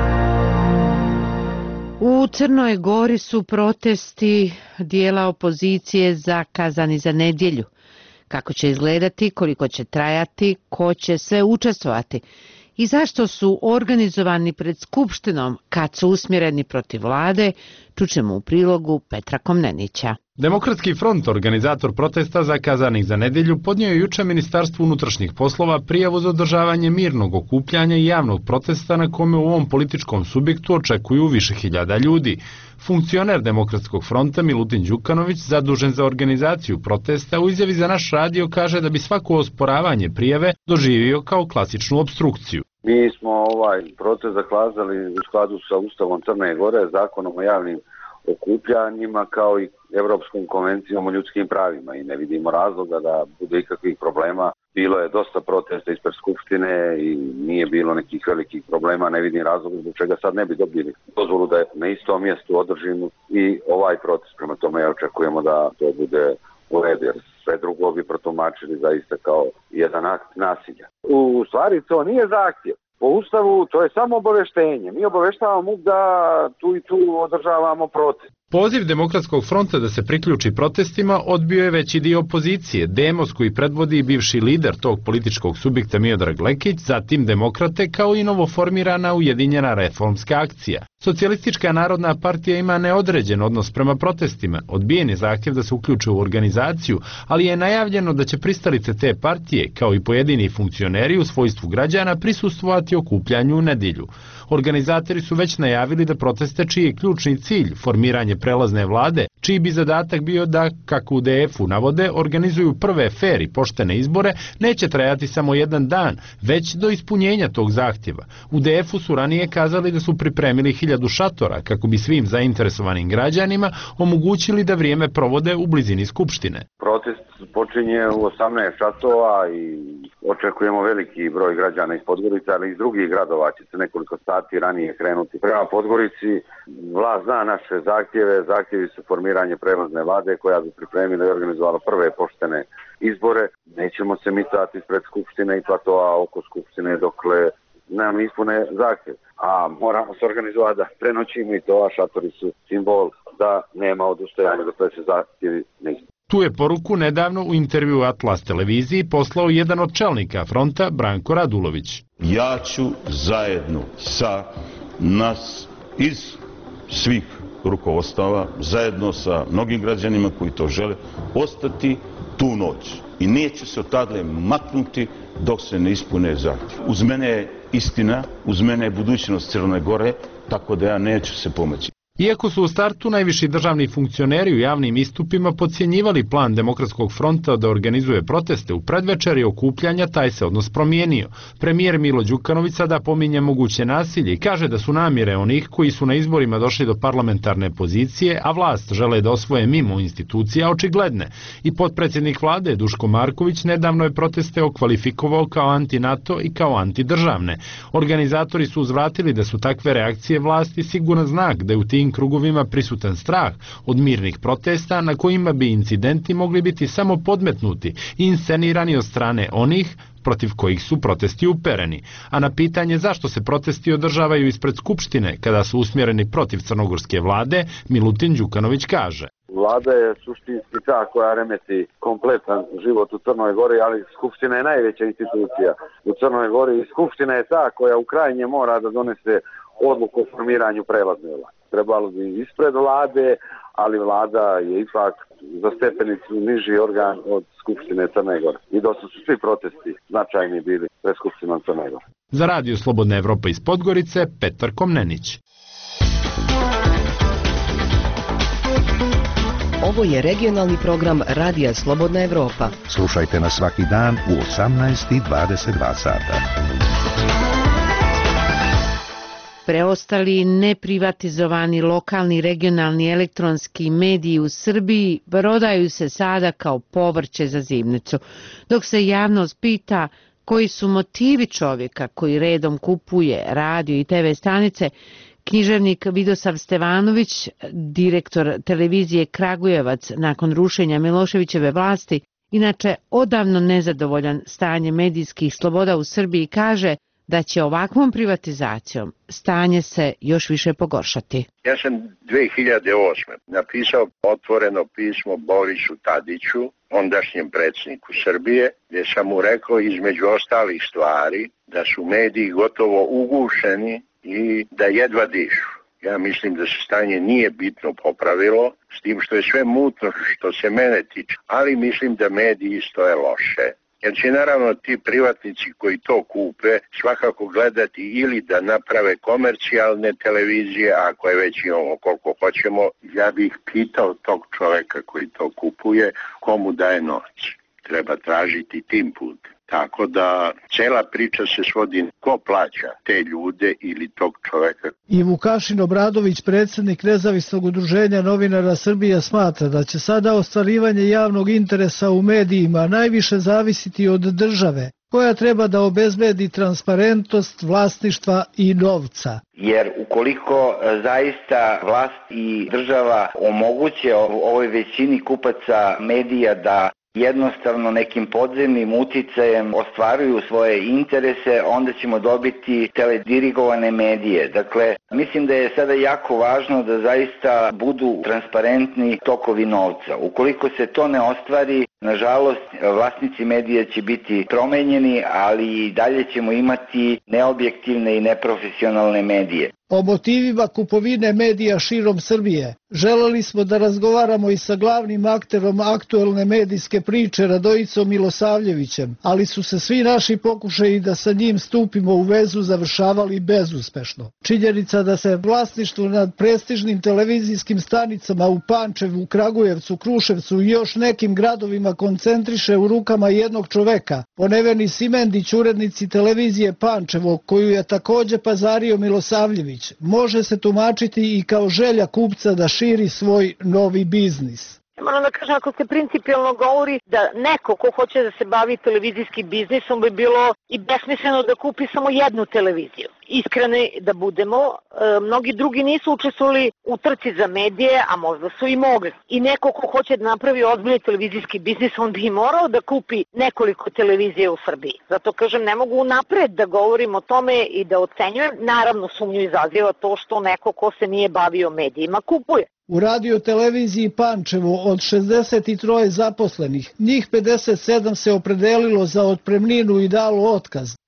U Crnoj Gori su protesti dijela opozicije zakazani za nedjelju. Kako će izgledati, koliko će trajati, ko će sve učestvovati i zašto su organizovani pred Skupštinom kad su usmjereni protiv vlade, čućemo u prilogu Petra Komnenića. Demokratski front, organizator protesta zakazanih za nedjelju, podnio je juče Ministarstvu unutrašnjih poslova prijavu za održavanje mirnog okupljanja i javnog protesta na kome u ovom političkom subjektu očekuju više hiljada ljudi. Funkcioner Demokratskog fronta Milutin Đukanović, zadužen za organizaciju protesta, u izjavi za naš radio kaže da bi svako osporavanje prijave doživio kao klasičnu opstrukciju. Mi smo ovaj protest zakazali u skladu sa Ustavom Crne Gore, zakonom o javnim okupljanjima kao i Evropskom konvencijom o ljudskim pravima i ne vidimo razloga da bude ikakvih problema. Bilo je dosta protesta ispred Skupštine i nije bilo nekih velikih problema, ne vidim razloga zbog čega sad ne bi dobili dozvolu da na istom mjestu održimo i ovaj protest. Prema tome ja očekujemo da to bude u redu, jer sve drugo bi protumačili zaista kao jedan akt nasilja. U stvari to nije zahtjev. Po Ustavu to je samo obaveštenje. Mi obaveštavamo da tu i tu održavamo protest. Poziv Demokratskog fronta da se priključi protestima odbio je veći dio opozicije, Demos koji predvodi bivši lider tog političkog subjekta Miodrag Lekić, zatim Demokrate kao i novoformirana Ujedinjena reformska akcija. Socijalistička narodna partija ima neodređen odnos prema protestima, odbijen je zahtjev da se uključe u organizaciju, ali je najavljeno da će pristalice te partije, kao i pojedini funkcioneri u svojstvu građana, prisustvovati okupljanju u nedjelju. Organizatori su već najavili da proteste čiji je ključni cilj formiranje prelazne vlade, čiji bi zadatak bio da, kako u DF-u navode, organizuju prve fer i poštene izbore, neće trajati samo jedan dan, već do ispunjenja tog zahtjeva. U DF-u su ranije kazali da su pripremili 1000 šatora kako bi svim zainteresovanim građanima omogućili da vrijeme provode u blizini Skupštine. Protest počinje u 18 časova i očekujemo veliki broj građana iz Podgorice, ali iz drugih gradova će se nekoliko sati ranije krenuti prema Podgorici. Vlast zna naše zahtjeve, zahtjevi su formiranje prelazne vlade koja bi pripremila i organizovala prve poštene izbore. Nećemo se mi stati pred Skupštine i platoa oko Skupštine dokle nam ispune zahtjev. A moramo se organizovati da prenoćimo i to, a šatori su simbol da nema odustajanja dokle se zahtjevi ne ispune. Tu je poruku nedavno u intervju Atlas televiziji poslao jedan od čelnika fronta, Branko Radulović. Ja ću zajedno sa nas iz svih rukovodstava, zajedno sa mnogim građanima koji to žele, ostati tu noć. I neću se odadle maknuti dok se ne ispune zahtjev. Uz mene je istina, uz mene je budućnost Crne Gore, tako da ja neću se pomaći. Iako su u startu najviši državni funkcioneri u javnim istupima podcjenjivali plan Demokratskog fronta da organizuje proteste u predvečeri okupljanja, taj se odnos promijenio. Premijer Milo Đukanović sada pominje moguće nasilje i kaže da su namjere onih koji su na izborima došli do parlamentarne pozicije, a vlast žele da osvoje mimo institucija, očigledne. I potpredsjednik vlade Duško Marković nedavno je proteste okvalifikovao kao anti-NATO i kao antidržavne. Organizatori su uzvratili da su takve reakcije vlasti siguran znak da je u tim krugovima prisutan strah od mirnih protesta na kojima bi incidenti mogli biti samo podmetnuti i inscenirani od strane onih protiv kojih su protesti upereni. A na pitanje zašto se protesti održavaju ispred Skupštine kada su usmjereni protiv crnogorske vlade, Milutin Đukanović kaže: Vlada je suštinski ta koja remeti kompletan život u Crnoj Gori, ali Skupština je najveća institucija u Crnoj Gori i Skupština je ta koja u krajnje mora da donese odluku o formiranju prelazne vlasti. Trebalo bi ispred vlade, ali vlada je ipak za stepenicu niži organ od Skupštine Crne Gore. I dosta su svi protesti značajni bili pred Skupštinom Crne Gore. Za Radio Slobodna Evropa iz Podgorice, Petar Komnenić. Ovo je regionalni program Radija Slobodna Evropa. Slušajte nas svaki dan u 18 i 22 sata. Preostali neprivatizovani lokalni regionalni elektronski mediji u Srbiji prodaju se sada kao povrće za zimnicu, dok se javnost pita koji su motivi čovjeka koji redom kupuje radio i TV stanice. Književnik Vidosav Stevanović, direktor televizije Kragujevac nakon rušenja Miloševićeve vlasti, inače odavno nezadovoljan stanjem medijskih sloboda u Srbiji, kaže da će ovakvom privatizacijom stanje se još više pogoršati. Ja sam 2008. napisao otvoreno pismo Borisu Tadiću, ondašnjem predsjedniku Srbije, gdje sam mu rekao između ostalih stvari da su mediji gotovo ugušeni i da jedva dišu. Ja mislim da se stanje nije bitno popravilo, s tim što je sve mutno što se mene tiče, ali mislim da mediji stoje loše. Jer će naravno ti privatnici koji to kupe svakako gledati ili da naprave komercijalne televizije, ako je već imamo koliko hoćemo. Ja bih pitao tog čoveka koji to kupuje komu daje novac. Treba tražiti tim putem. Tako da cela priča se svodi ko plaća te ljude ili tog čoveka. I Vukašin Obradović, predsjednik Nezavisnog udruženja novinara Srbije, smatra da će sada ostvarivanje javnog interesa u medijima najviše zavisiti od države, koja treba da obezbedi transparentnost vlasništva i novca. Jer ukoliko zaista vlast i država omoguće ovoj većini kupaca medija da jednostavno nekim podzemnim uticajem ostvaruju svoje interese, onda ćemo dobiti teledirigovane medije. Dakle, mislim da je sada jako važno da zaista budu transparentni tokovi novca. Ukoliko se to ne ostvari, nažalost, vlasnici medija će biti promenjeni, ali i dalje ćemo imati neobjektivne i neprofesionalne medije. O motivima kupovine medija širom Srbije želeli smo da razgovaramo i sa glavnim akterom aktuelne medijske priče Radojicom Milosavljevićem, ali su se svi naši pokušaji da sa njim stupimo u vezu završavali bezuspešno. Činjenica da se vlasništvo nad prestižnim televizijskim stanicama u Pančevu, Kragujevcu, Kruševcu i još nekim gradovima koncentriše u rukama jednog čoveka, po Neveni Simendić, urednici televizije Pančevo, koju je takođe pazario Milosavljević, može se tumačiti i kao želja kupca da širi svoj novi biznis. Moram da kažem, ako se principijalno govori da neko ko hoće da se bavi televizijskim biznisom bi bilo i besmisleno da kupi samo jednu televiziju. Iskreni da budemo, mnogi drugi nisu učestvovali u trci za medije, a možda su i mogli. I neko ko hoće da napravi ozbiljni televizijski biznis, on bi morao da kupi nekoliko televizije u Srbiji. Zato kažem, ne mogu napred da govorim o tome i da ocenjujem. Naravno, sumnju izaziva to što neko ko se nije bavio medijima kupuje. U radioteleviziji Pančevo od 63 zaposlenih, njih 57 se opredelilo za otpremninu i dalo otkaz.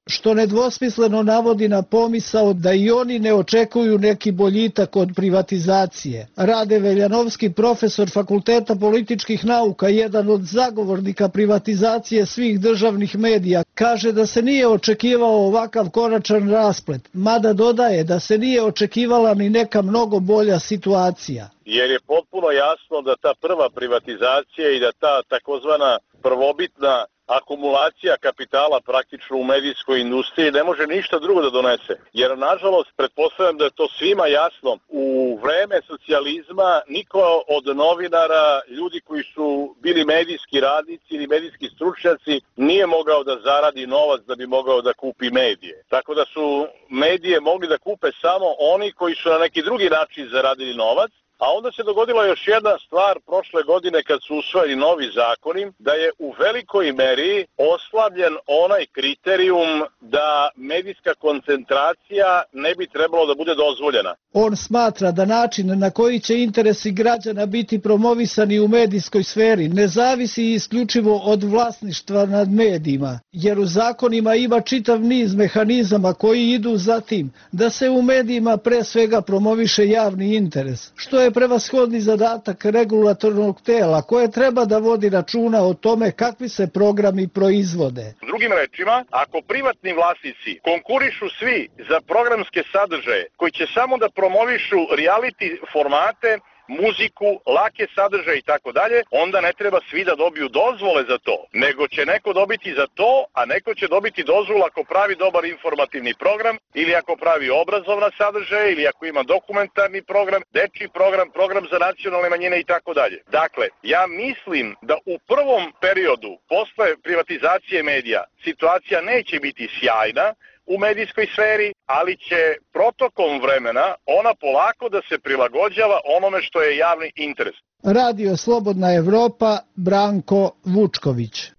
što nedvosmisleno navodi na pomisao da i oni ne očekuju neki boljitak od privatizacije. Rade Veljanovski, profesor Fakulteta političkih nauka, jedan od zagovornika privatizacije svih državnih medija, kaže da se nije očekivao ovakav konačan rasplet, mada dodaje da se nije očekivala ni neka mnogo bolja situacija. Jer je potpuno jasno da ta prva privatizacija i da ta takozvana prvobitna akumulacija kapitala praktično u medijskoj industriji ne može ništa drugo da donese. Jer nažalost, pretpostavljam da je to svima jasno, u vreme socijalizma niko od novinara, ljudi koji su bili medijski radnici ili medijski stručnjaci, nije mogao da zaradi novac da bi mogao da kupi medije. Tako da su medije mogli da kupe samo oni koji su na neki drugi način zaradili novac. A onda se dogodila još jedna stvar prošle godine kad su usvojeni novi zakoni, da je u velikoj meri oslabljen onaj kriterijum da medijska koncentracija ne bi trebalo da bude dozvoljena. On smatra da način na koji će interesi građana biti promovisani u medijskoj sferi ne zavisi isključivo od vlasništva nad medijima, jer u zakonima ima čitav niz mehanizama koji idu za tim da se u medijima pre svega promoviše javni interes, što je prevashodni zadatak regulatornog tela koje treba da vodi računa o tome kakvi se programi proizvode. Drugim rečima, ako privatni vlasnici konkurišu svi za programske sadržaje koji će samo da promovišu reality formate, muziku, lake sadržaje i tako dalje, onda ne treba svi da dobiju dozvole za to, nego će neko dobiti za to, a neko će dobiti dozvolu ako pravi dobar informativni program ili ako pravi obrazovna sadržaje ili ako ima dokumentarni program, dečji program, program za nacionalne manjine i tako dalje. Dakle, ja mislim da u prvom periodu posle privatizacije medija situacija neće biti sjajna u medijskoj sferi, ali će protokom vremena ona polako da se prilagođava onome što je javni interes. Radio Slobodna Evropa, Branko Vučković.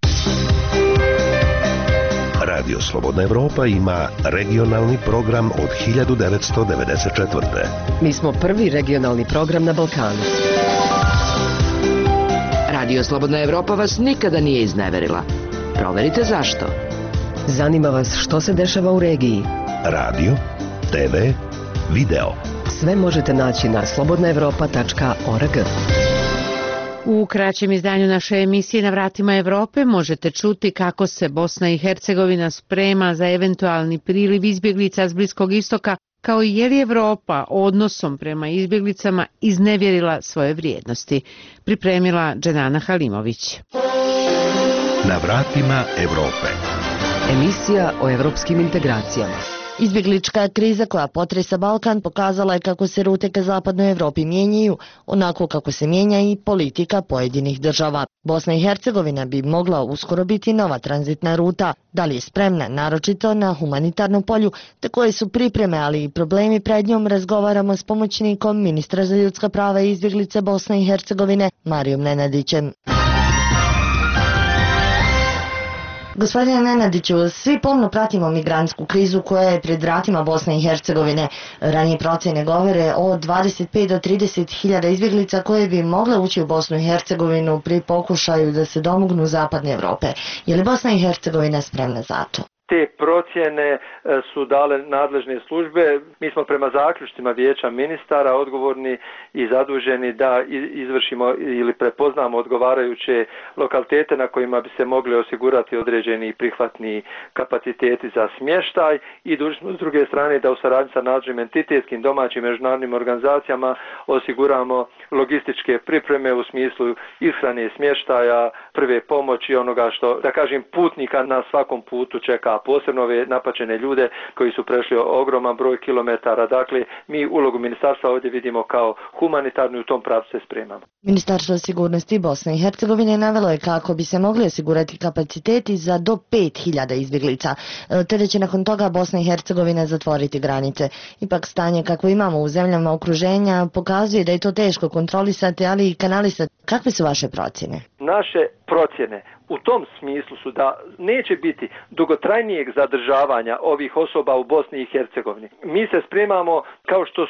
Radio Slobodna Evropa ima regionalni program od 1994. Mi smo prvi regionalni program na Balkanu. Radio Slobodna Evropa vas nikada nije izneverila. Proverite zašto. Zanima vas što se dešava u regiji? Radio, TV, video. Sve možete naći na slobodnaevropa.org. U kraćem izdanju naše emisije Na vratima Evrope možete čuti kako se Bosna i Hercegovina sprema za eventualni priliv izbjeglica s Bliskog istoka, kao i je li Evropa odnosom prema izbjeglicama iznevjerila svoje vrijednosti. Pripremila Dženana Halimović. Na vratima Evrope. Emisija o evropskim integracijama. Izbjeglička kriza koja potresa Balkan pokazala je kako se rute ka zapadnoj Evropi mijenjaju, onako kako se mijenja i politika pojedinih država. Bosna i Hercegovina bi mogla uskoro biti nova tranzitna ruta. Da li je spremna, naročito na humanitarnom polju, te koje su pripreme, ali i problemi pred njom, razgovaramo s pomoćnikom ministra za ljudska prava i izbjeglice Bosne i Hercegovine, Marijom Nenadićem. Gospodine Nenadiću, svi pomno pratimo migrantsku krizu koja je pred vratima Bosne i Hercegovine. Ranije procjene govore o 25 do 30 hiljada izbjeglica koje bi mogle ući u Bosnu i Hercegovinu pri pokušaju da se domognu zapadne Evrope. Je li Bosna i Hercegovina spremna za to? Te procjene su dale nadležne službe. Mi smo prema zaključcima Vijeća ministara odgovorni i zaduženi da izvršimo ili prepoznamo odgovarajuće lokalitete na kojima bi se mogli osigurati određeni prihvatni kapaciteti za smještaj i dužni smo s druge strane da u saradnji sa nadležnim entitetskim domaćim međunarodnim organizacijama osiguramo logističke pripreme u smislu ishrane, smještaja, prve pomoći, onoga što, da kažem, putnika na svakom putu čeka, posebno ove napačene ljude koji su prešli ogroman broj kilometara. Dakle, mi ulogu ministarstva ovdje vidimo kao humanitarnu i u tom pravcu se spremamo. Ministarstvo sigurnosti Bosne i Hercegovine navelo je kako bi se mogli osigurati kapaciteti za do 5.000 izbjeglica, te da će nakon toga Bosna i Hercegovina zatvoriti granice. Ipak stanje kako imamo u zemljama okruženja pokazuje da je to teško kontrolisati, ali i kanalisati. Kakve su vaše procjene? Naše procjene u tom smislu su da neće biti dugotrajnijeg zadržavanja ovih osoba u Bosni i Hercegovini. Mi se spremamo, kao što su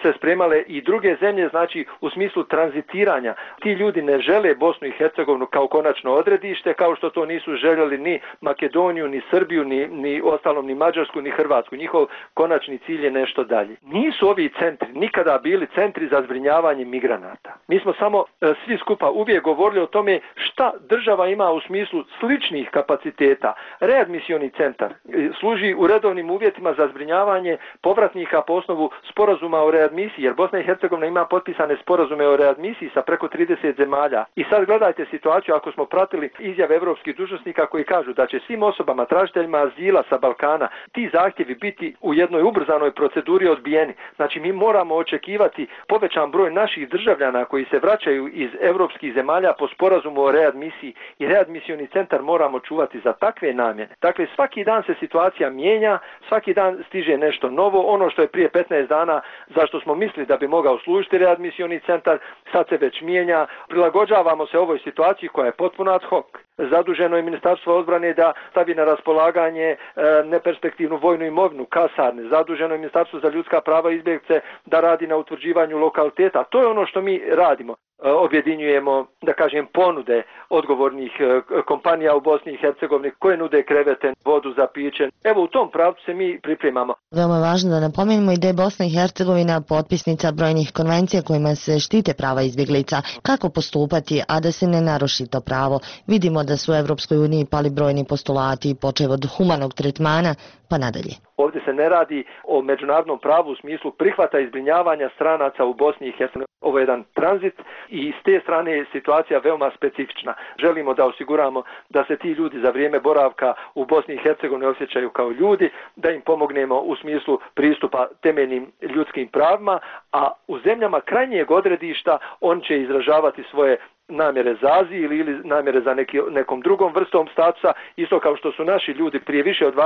se spremale i druge zemlje, znači u smislu tranzitiranja. Ti ljudi ne žele Bosnu i Hercegovinu kao konačno odredište, kao što to nisu željeli ni Makedoniju, ni Srbiju, ni ostalom, ni Mađarsku, ni Hrvatsku. Njihov konačni cilj je nešto dalje. Nisu ovi centri nikada bili centri za zbrinjavanje migranata. Mi smo samo svi skupa uvijek govorili o tome šta država ima u smislu sličnih kapaciteta. Readmisioni centar služi u redovnim uvjetima za zbrinjavanje povratnika po osnovu sporazuma o readmisiji, jer Bosna i Hercegovina ima potpisane sporazume o readmisiji sa preko 30 zemalja. I sad gledajte situaciju ako smo pratili izjave evropskih dužnosnika koji kažu da će svim osobama, tražiteljima azila sa Balkana, ti zahtjevi biti u jednoj ubrzanoj proceduri odbijeni. Znači mi moramo očekivati povećan broj naših državljana koji se vraćaju iz evropskih zemalja po sporazumu o readmisiji i readmisioni centar moramo čuvati za takve namjene. Dakle, svaki dan se situacija mijenja, svaki dan stiže nešto novo. Ono što je prije 15 dana zašto smo mislili da bi mogao služiti readmisioni centar, sad se već mijenja. Prilagođavamo se ovoj situaciji koja je potpuno ad hoc. Zaduženo je Ministarstvo odbrane da stavi na raspolaganje neperspektivnu vojnu imovinu, kasarne. Zaduženo je Ministarstvo za ljudska prava i izbjeglice da radi na utvrđivanju lokaliteta. To je ono što mi radimo. Objedinjujemo, da kažem, ponude odgovornih kompanija u Bosni i Hercegovini koje nude krevete, vodu za piće. Evo u tom pravcu se mi pripremamo. Veoma je važno da napomenemo i da je Bosna i Hercegovina potpisnica brojnih konvencija kojima se štite prava izbjeglica. Kako postupati, a da se ne naruši to pravo? Vidimo da su u Evropskoj uniji pali brojni postulati, počev od humanog tretmana pa nadalje. Ovdje se ne radi o međunarodnom pravu u smislu prihvata i zbrinjavanja stranaca u Bosni i Hercegovini. Ovo je jedan tranzit i s te strane je situacija veoma specifična. Želimo da osiguramo da se ti ljudi za vrijeme boravka u Bosni i Hercegovini osjećaju kao ljudi, da im pomognemo u smislu pristupa temeljnim ljudskim pravima, a u zemljama krajnjeg odredišta on će izražavati svoje namjere za azil ili namjere za nekom drugom vrstom statusa, isto kao što su naši ljudi prije više od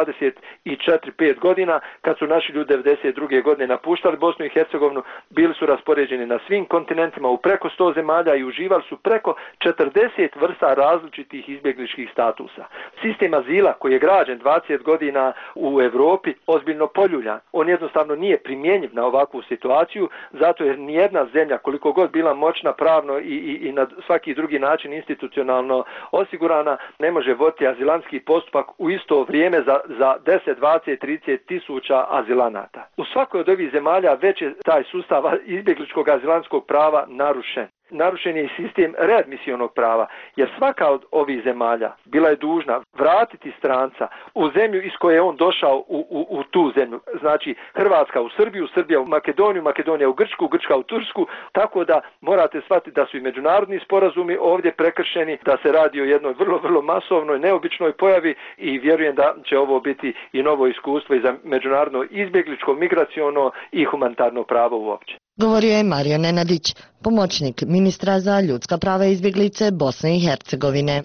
24-5 godina, kad su naši ljudi 92. godine napuštali Bosnu i Hercegovinu, bili su raspoređeni na svim kontinentima u preko 100 zemalja i uživali su preko 40 vrsta različitih izbjegličkih statusa. Sistem azila koji je građen 20 godina u Europi ozbiljno poljuljan. On jednostavno nije primjenjiv na ovakvu situaciju, zato jer nijedna zemlja, koliko god bila moćna pravno i na svaki drugi način institucionalno osigurana, ne može voditi azilantski postupak u isto vrijeme za 10, 20, 30 tisuća azilanata. U svakoj od ovih zemalja već je taj sustav izbjegličkog azilantskog prava narušen. Narušen je i sistem readmisionog prava, jer svaka od ovih zemalja bila je dužna vratiti stranca u zemlju iz koje je on došao u tu zemlju. Znači Hrvatska u Srbiju, Srbija u Makedoniju, Makedonija u Grčku, Grčka u Tursku, tako da morate shvatiti da su i međunarodni sporazumi ovdje prekršeni, da se radi o jednoj vrlo masovnoj, neobičnoj pojavi i vjerujem da će ovo biti i novo iskustvo i za međunarodno izbjegličko, migraciono i humanitarno pravo uopće. Govorio je Mario Nenadić, pomoćnik ministra za ljudska prava i izbjeglice Bosne i Hercegovine.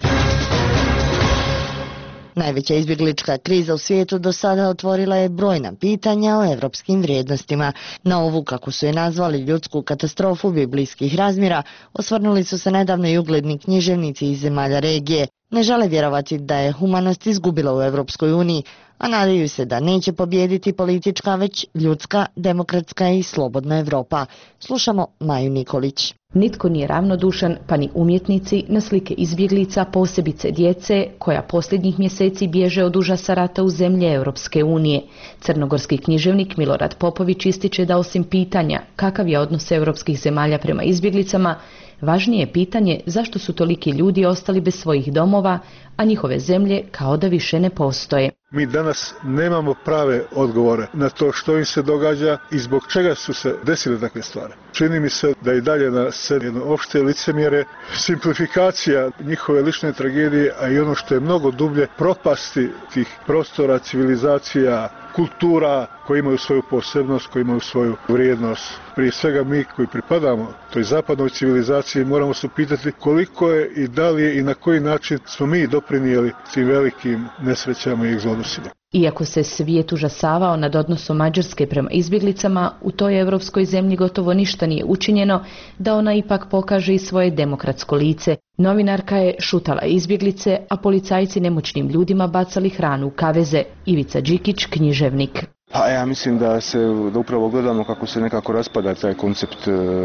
Najveća izbjeglička kriza u svijetu do sada otvorila je brojna pitanja o evropskim vrijednostima. Na ovu, kako su je nazvali, ljudsku katastrofu biblijskih razmjera, osvrnuli su se nedavno i ugledni književnici iz zemalja regije. Ne žele vjerovati da je humanost izgubila u Evropskoj uniji, a nadaju se da neće pobijediti politička, već ljudska, demokratska i slobodna Evropa. Slušamo Maju Nikolić. Nitko nije ravnodušan, pa ni umjetnici, na slike izbjeglica, posebice djece, koja posljednjih mjeseci bježe od užasa rata u zemlje Europske unije. Crnogorski književnik Milorad Popović ističe da osim pitanja kakav je odnos europskih zemalja prema izbjeglicama, važnije je pitanje zašto su toliki ljudi ostali bez svojih domova, a njihove zemlje kao da više ne postoje. Mi danas nemamo prave odgovore na to što im se događa i zbog čega su se desile takve stvari. Čini mi se da i dalje na sceni jedno opšte licemjere, simplifikacija njihove lične tragedije, a i ono što je mnogo dublje, propasti tih prostora, civilizacija, kultura koji imaju svoju posebnost, koji imaju svoju vrijednost. Prije svega mi koji pripadamo toj zapadnoj civilizaciji moramo se pitati koliko je i da li je i na koji način smo mi doprinijeli tim velikim nesrećama i egzodusima. Iako se svijet užasavao nad odnosom Mađarske prema izbjeglicama, u toj europskoj zemlji gotovo ništa nije učinjeno da ona ipak pokaže i svoje demokratsko lice. Novinarka je šutala izbjeglice, a policajci nemoćnim ljudima bacali hranu u kaveze. Ivica Đikić, književnik. Pa ja mislim da upravo gledamo kako se nekako raspada taj koncept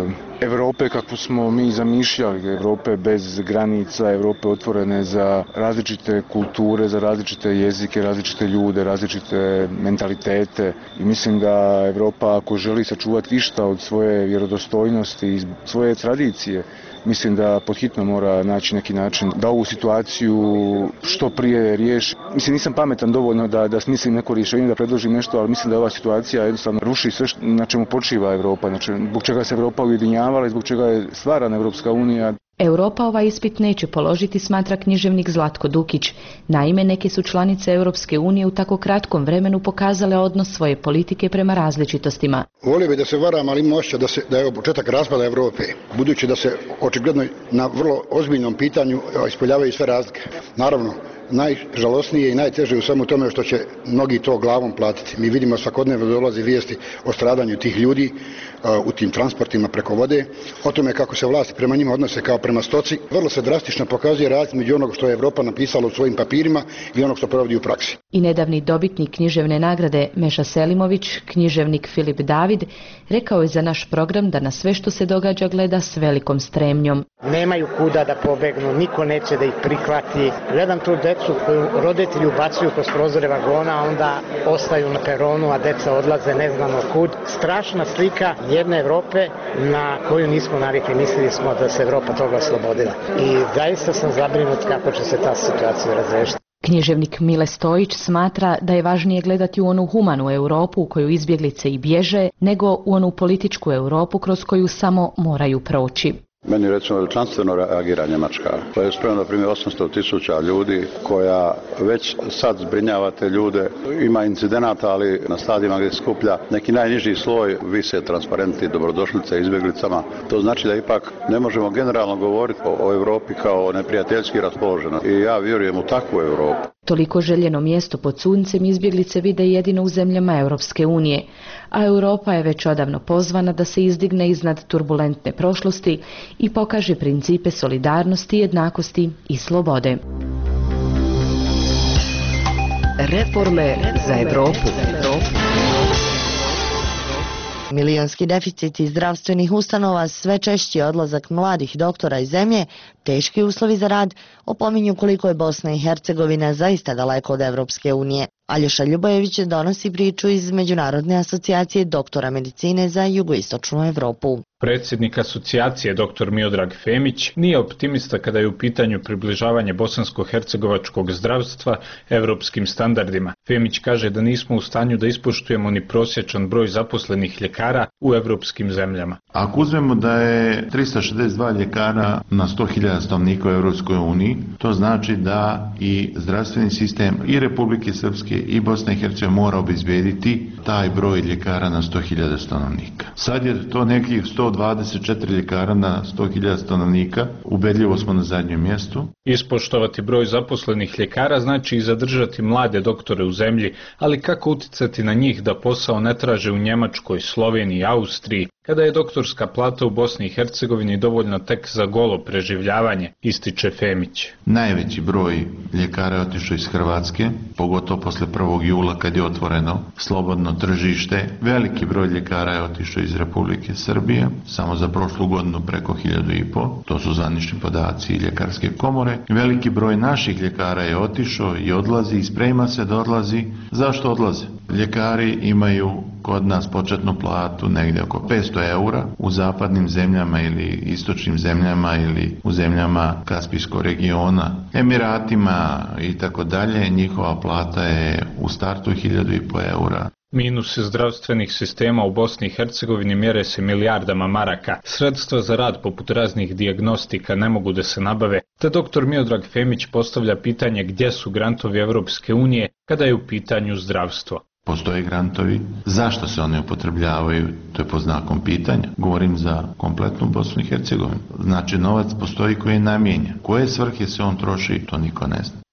Europe kako smo mi zamišljali, Europe bez granica, Europe otvorene za različite kulture, za različite jezike, različite ljude, različite mentalitete i mislim da Europa ako želi sačuvati išta od svoje vjerodostojnosti i svoje tradicije, mislim da podhitno mora naći neki način da ovu situaciju što prije riješi. Mislim, nisam pametan dovoljno da smislim neko rješenje, da predložim nešto, ali mislim da ova situacija jednostavno ruši sve na čemu počiva Europa, znači zbog čega se Europa ujedinjavala i zbog čega je stvarana Europska unija. Europa ovaj ispit neće položiti, smatra književnik Zlatko Dukić. Naime, neke su članice Europske unije u tako kratkom vremenu pokazale odnos svoje politike prema različitostima. Volio bi da se varam, ali imam osjećaj da je ovo početak raspada Europe, budući da se očigledno na vrlo ozbiljnom pitanju ispoljavaju sve razlike. Naravno, najžalosnije i najteže u svemu tome što će mnogi to glavom platiti. Mi vidimo svakodnevno dolazi vijesti o stradanju tih ljudi u tim transportima preko vode, o tome kako se vlasti prema njima odnose kao prema stoci. Vrlo se drastično pokazuje razlika među onog što je Europa napisala u svojim papirima i onog što provodi u praksi. I nedavni dobitnik književne nagrade Meša Selimović, književnik Filip David, rekao je za naš program da na sve što se događa gleda s velikom stremnjom. Nemaju kuda da pobegnu, niko neće da ih prihvati. Gledam tu decu koju roditelji ubacuju kroz prozore vagona, a onda ostaju na peronu, a deca odlaze ne znamo kud. Strašna slika jedne Europe na koju nismo navikli, mislili smo da se Europa toga oslobodila. I zaista sam zabrinut kako će se ta situacija razrešiti. Književnik Mile Stojić smatra da je važnije gledati u onu humanu Europu u koju izbjeglice i bježe, nego u onu političku Europu kroz koju samo moraju proći. Meni recimo veličanstveno reagira Njemačka. To je spremno da primi 800.000 ljudi koja već sad zbrinjava te ljude. Ima incidenata, ali na stadijima gdje se skuplja neki najniži sloj vise transparenti dobrodošlice izbjeglicama. To znači da ipak ne možemo generalno govoriti o Europi kao neprijateljski raspoloženo. I ja vjerujem u takvu Europu. Toliko željeno mjesto pod suncem izbjeglice vide jedino u zemljama Europske unije, a Europa je već odavno pozvana da se izdigne iznad turbulentne prošlosti i pokaže principe solidarnosti, jednakosti i slobode. Reforme za Europu. Milionski deficiti zdravstvenih ustanova, sve češći odlazak mladih doktora iz zemlje, teški uslovi za rad, opominju koliko je Bosna i Hercegovina zaista daleko od Evropske unije. Aljoša Ljubojević donosi priču iz Međunarodne asocijacije doktora medicine za jugoistočnu Evropu. Predsjednik asocijacije dr. Miodrag Femić nije optimista kada je u pitanju približavanje bosansko-hercegovačkog zdravstva evropskim standardima. Femić kaže da nismo u stanju da ispoštujemo ni prosječan broj zaposlenih ljekara u evropskim zemljama. Ako uzmemo da je 362 ljekara na 100.000 stanovnika u Evropskoj uniji, to znači da i zdravstveni sistem i Republike Srpske i Bosne i Hercegovine mora obezbediti taj broj ljekara na 100.000 stanovnika. Sad je to nekih 124 ljekara na 100.000 stanovnika, ubedljivo smo na zadnjem mjestu. Ispoštovati broj zaposlenih ljekara znači i zadržati mlade doktore u zemlji, ali kako uticati na njih da posao ne traže u Njemačkoj, Sloveniji, Austriji, kada je doktorska plata u Bosni i Hercegovini dovoljna tek za golo preživljavanje, ističe Femić. Najveći broj ljekara je otišao iz Hrvatske, pogotovo posle 1. jula kad je otvoreno slobodno tržište. Veliki broj ljekara je otišao iz Republike Srbije, samo za prošlu godinu preko 1.500, to su zvanični podaci ljekarske komore. Veliki broj naših ljekara je otišao i odlazi i sprema se da odlazi. Zašto odlaze? Ljekari imaju kod nas početnu platu negdje oko 500 eura, u zapadnim zemljama ili istočnim zemljama ili u zemljama Kaspijskog regiona, Emiratima i tako dalje, njihova plata je u startu 1.500 eura. Minuse zdravstvenih sistema u Bosni i Hercegovini mjere se milijardama maraka. Sredstva za rad poput raznih dijagnostika ne mogu da se nabave, te dr. Miodrag Femić postavlja pitanje gdje su grantovi Evropske unije kada je u pitanju zdravstvo. Postoje grantovi. Zašto se one upotrebljavaju? To je pod znakom pitanja. Govorim za kompletnu Bosnu i Hercegovinu. Znači, novac postoji koji je namijenjen. Koje svrhe se on troši, to niko ne zna.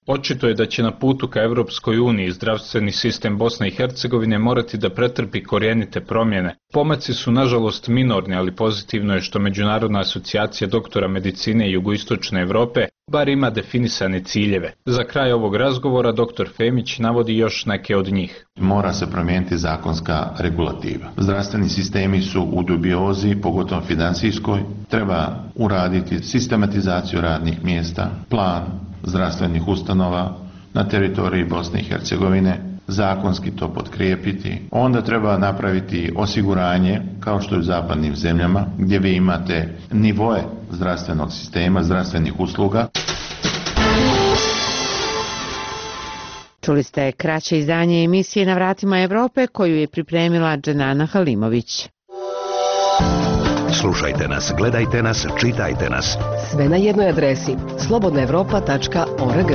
Očito je da će na putu ka Europskoj uniji zdravstveni sistem Bosne i Hercegovine morati da pretrpi korijenite promjene. Pomaci su nažalost minorni, ali pozitivno je što Međunarodna asocijacija doktora medicine Jugoistočne Evrope bar ima definisane ciljeve. Za kraj ovog razgovora dr. Femić navodi još neke od njih. Mora se promijeniti zakonska regulativa. Zdravstveni sistemi su u dubiozi, pogotovo financijskoj. Treba uraditi sistematizaciju radnih mjesta, plan zdravstvenih ustanova na teritoriji Bosne i Hercegovine, zakonski to potkrijepiti. Onda treba napraviti osiguranje, kao što je u zapadnim zemljama, gdje vi imate nivoe zdravstvenog sistema, zdravstvenih usluga. Čuli ste kraće izdanje emisije Na vratima Evrope koju je pripremila Dženana Halimović. Slušajte nas, gledajte nas, čitajte nas. Sve na jednoj adresi slobodnaevropa.org.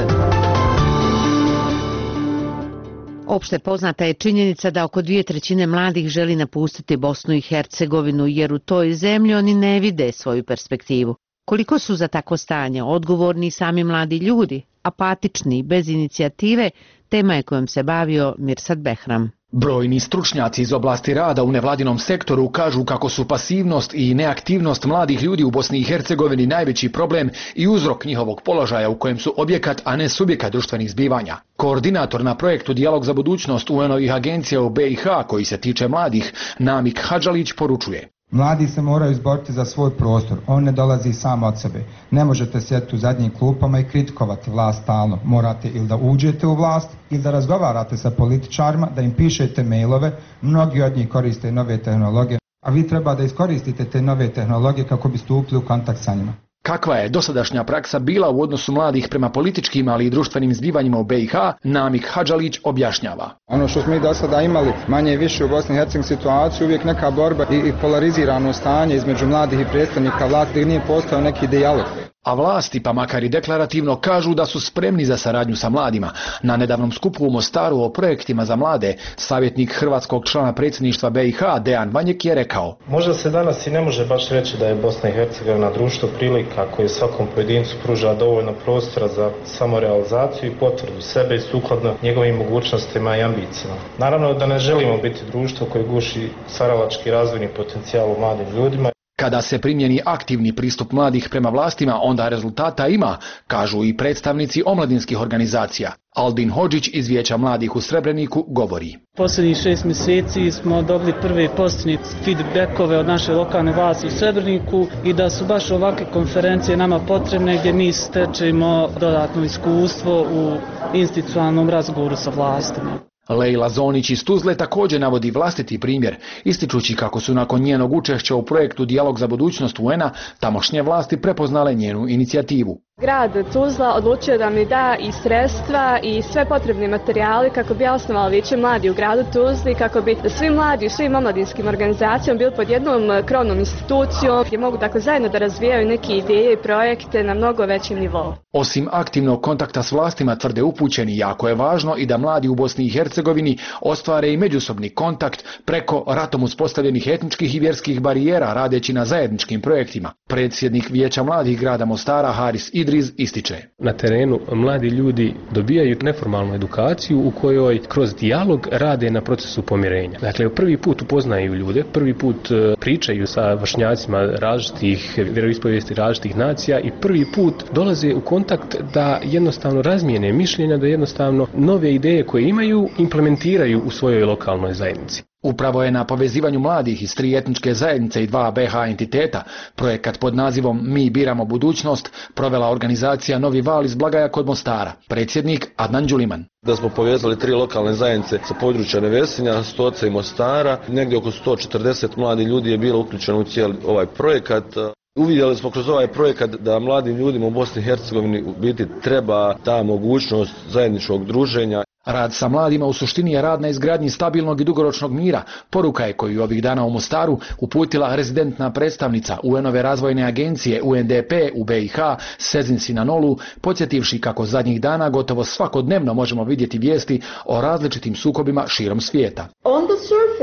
Opšte poznata je činjenica da oko 2/3 mladih želi napustiti Bosnu i Hercegovinu jer u toj zemlji oni ne vide svoju perspektivu. Koliko su za takvo stanje odgovorni sami mladi ljudi, apatični, bez inicijative, tema je kojom se bavio Mirsad Behram. Brojni stručnjaci iz oblasti rada u nevladinom sektoru kažu kako su pasivnost i neaktivnost mladih ljudi u Bosni i Hercegovini najveći problem i uzrok njihovog položaja u kojem su objekat, a ne subjekat društvenih zbivanja. Koordinator na projektu Dijalog za budućnost UN-ovih agencija u BiH koji se tiče mladih, Namik Hadžalić, poručuje. Mladi se moraju izboriti za svoj prostor, on ne dolazi samo od sebe. Ne možete sjediti u zadnjim klupama i kritikovati vlast stalno. Morate ili da uđete u vlast ili da razgovarate sa političarima, da im pišete mailove. Mnogi od njih koriste nove tehnologije, a vi treba da iskoristite te nove tehnologije kako bi stupili u kontakt sa njima. Kakva je dosadašnja praksa bila u odnosu mladih prema političkim, ali i društvenim zbivanjima u BiH, Namik Hadžalić objašnjava. Ono što smo i do sada imali, manje i više u Bosni i Hercegovini situaciju, uvijek neka borba i polarizirano stanje između mladih i predstavnika vlasti, nije postao neki dijalog. A vlasti, pa makar i deklarativno, kažu da su spremni za saradnju sa mladima. Na nedavnom skupu u Mostaru o projektima za mlade, savjetnik hrvatskog člana predsjedništva BiH, Dejan Vanjek, je rekao. Možda se danas i ne može baš reći da je Bosna i Hercegovina društvo prilika koje svakom pojedincu pruža dovoljno prostora za samorealizaciju i potvrdu sebe i sukladno njegovim mogućnostima i ambicijama. Naravno da ne želimo biti društvo koje guši stvaralački razvojni potencijal u mladim ljudima. Kada se primjeni aktivni pristup mladih prema vlastima, onda rezultata ima, kažu i predstavnici omladinskih organizacija. Aldin Hodžić iz Vijeća mladih u Srebreniku govori. Posljednjih 6 mjeseci smo dobili prve pozitivne feedbackove od naše lokalne vlasti u Srebreniku i da su baš ovakve konferencije nama potrebne gdje mi stečemo dodatno iskustvo u institucionalnom razgovoru sa vlastima. Lejla Zonić iz Tuzle također navodi vlastiti primjer, ističući kako su nakon njenog učešća u projektu Dijalog za budućnost UN-a tamošnje vlasti prepoznale njenu inicijativu. Grad Tuzla odlučio da mi da i sredstva i sve potrebne materijale kako bi osnovali Vijeće mladi u gradu Tuzli, kako bi svi mladi u svim omladinskim organizacijama bili pod jednom krovnom institucijom gdje mogu dakle zajedno da razvijaju neke ideje i projekte na mnogo većem nivou. Osim aktivnog kontakta s vlastima, tvrde upućeni, jako je važno i da mladi u Bosni i Hercegovini ostvare i međusobni kontakt preko ratom uspostavljenih etničkih i vjerskih barijera radeći na zajedničkim projektima. Predsjednik Vijeća mladih grada Mostara Haris Idriz ističe. Na terenu mladi ljudi dobijaju neformalnu edukaciju u kojoj kroz dijalog rade na procesu pomirenja. Dakle, prvi put upoznaju ljude, prvi put pričaju sa vršnjacima različitih vjeroispovijesti, različitih nacija i prvi put dolaze u kontakt da jednostavno razmijene mišljenja, da jednostavno nove ideje koje imaju implementiraju u svojoj lokalnoj zajednici. Upravo je na povezivanju mladih iz 3 etničke zajednice i 2 BiH entiteta, projekat pod nazivom Mi biramo budućnost, provela organizacija Novi val iz Blagaja kod Mostara. Predsjednik Adnan Đuliman. Da smo povezali 3 lokalne zajednice sa područja Nevesinja, Stoca i Mostara, negdje oko 140 mladih ljudi je bilo uključeno u cijeli ovaj projekat. Uvidjeli smo kroz ovaj projekat da mladim ljudima u Bosni i Hercegovini u biti treba ta mogućnost zajedničkog druženja. Rad sa mladima u suštini je rad na izgradnji stabilnog i dugoročnog mira. Poruka je koju ovih dana u Mostaru uputila rezidentna predstavnica UN-ove razvojne agencije UNDP u BiH Sezin Sinanolu, podsjetivši kako zadnjih dana gotovo svakodnevno možemo vidjeti vijesti o različitim sukobima širom svijeta. On the surface,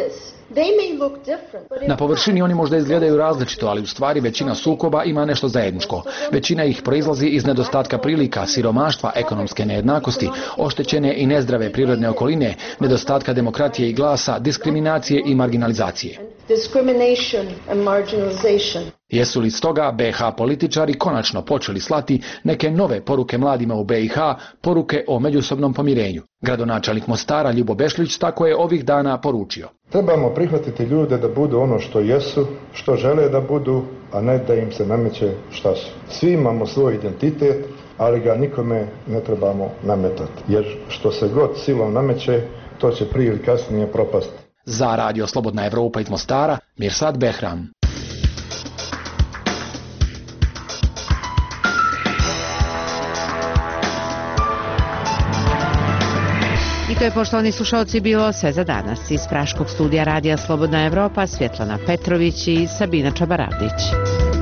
Na površini oni možda izgledaju različito, ali u stvari većina sukoba ima nešto zajedničko. Većina ih proizlazi iz nedostatka prilika, siromaštva, ekonomske nejednakosti, oštećene i nezdrave prirodne okoline, nedostatka demokratije i glasa, diskriminacije i marginalizacije. Jesu li stoga BiH političari konačno počeli slati neke nove poruke mladima u BiH, poruke o međusobnom pomirenju? Gradonačelnik Mostara Ljubo Bešlić tako je ovih dana poručio. Trebamo prihvatiti ljude da budu ono što jesu, što žele da budu, a ne da im se nameće šta su. Svi imamo svoj identitet, ali ga nikome ne trebamo nametati, jer što se god silom nameće, to će prije ili kasnije propasti. Za Radio Slobodna Evropa iz Mostara, Mirsad Behram. I to je, poštovani slušalci, bilo sve za danas. Iz Praškog studija Radija Slobodna Evropa, Svjetlana Petrović i Sabina Čabaravdić.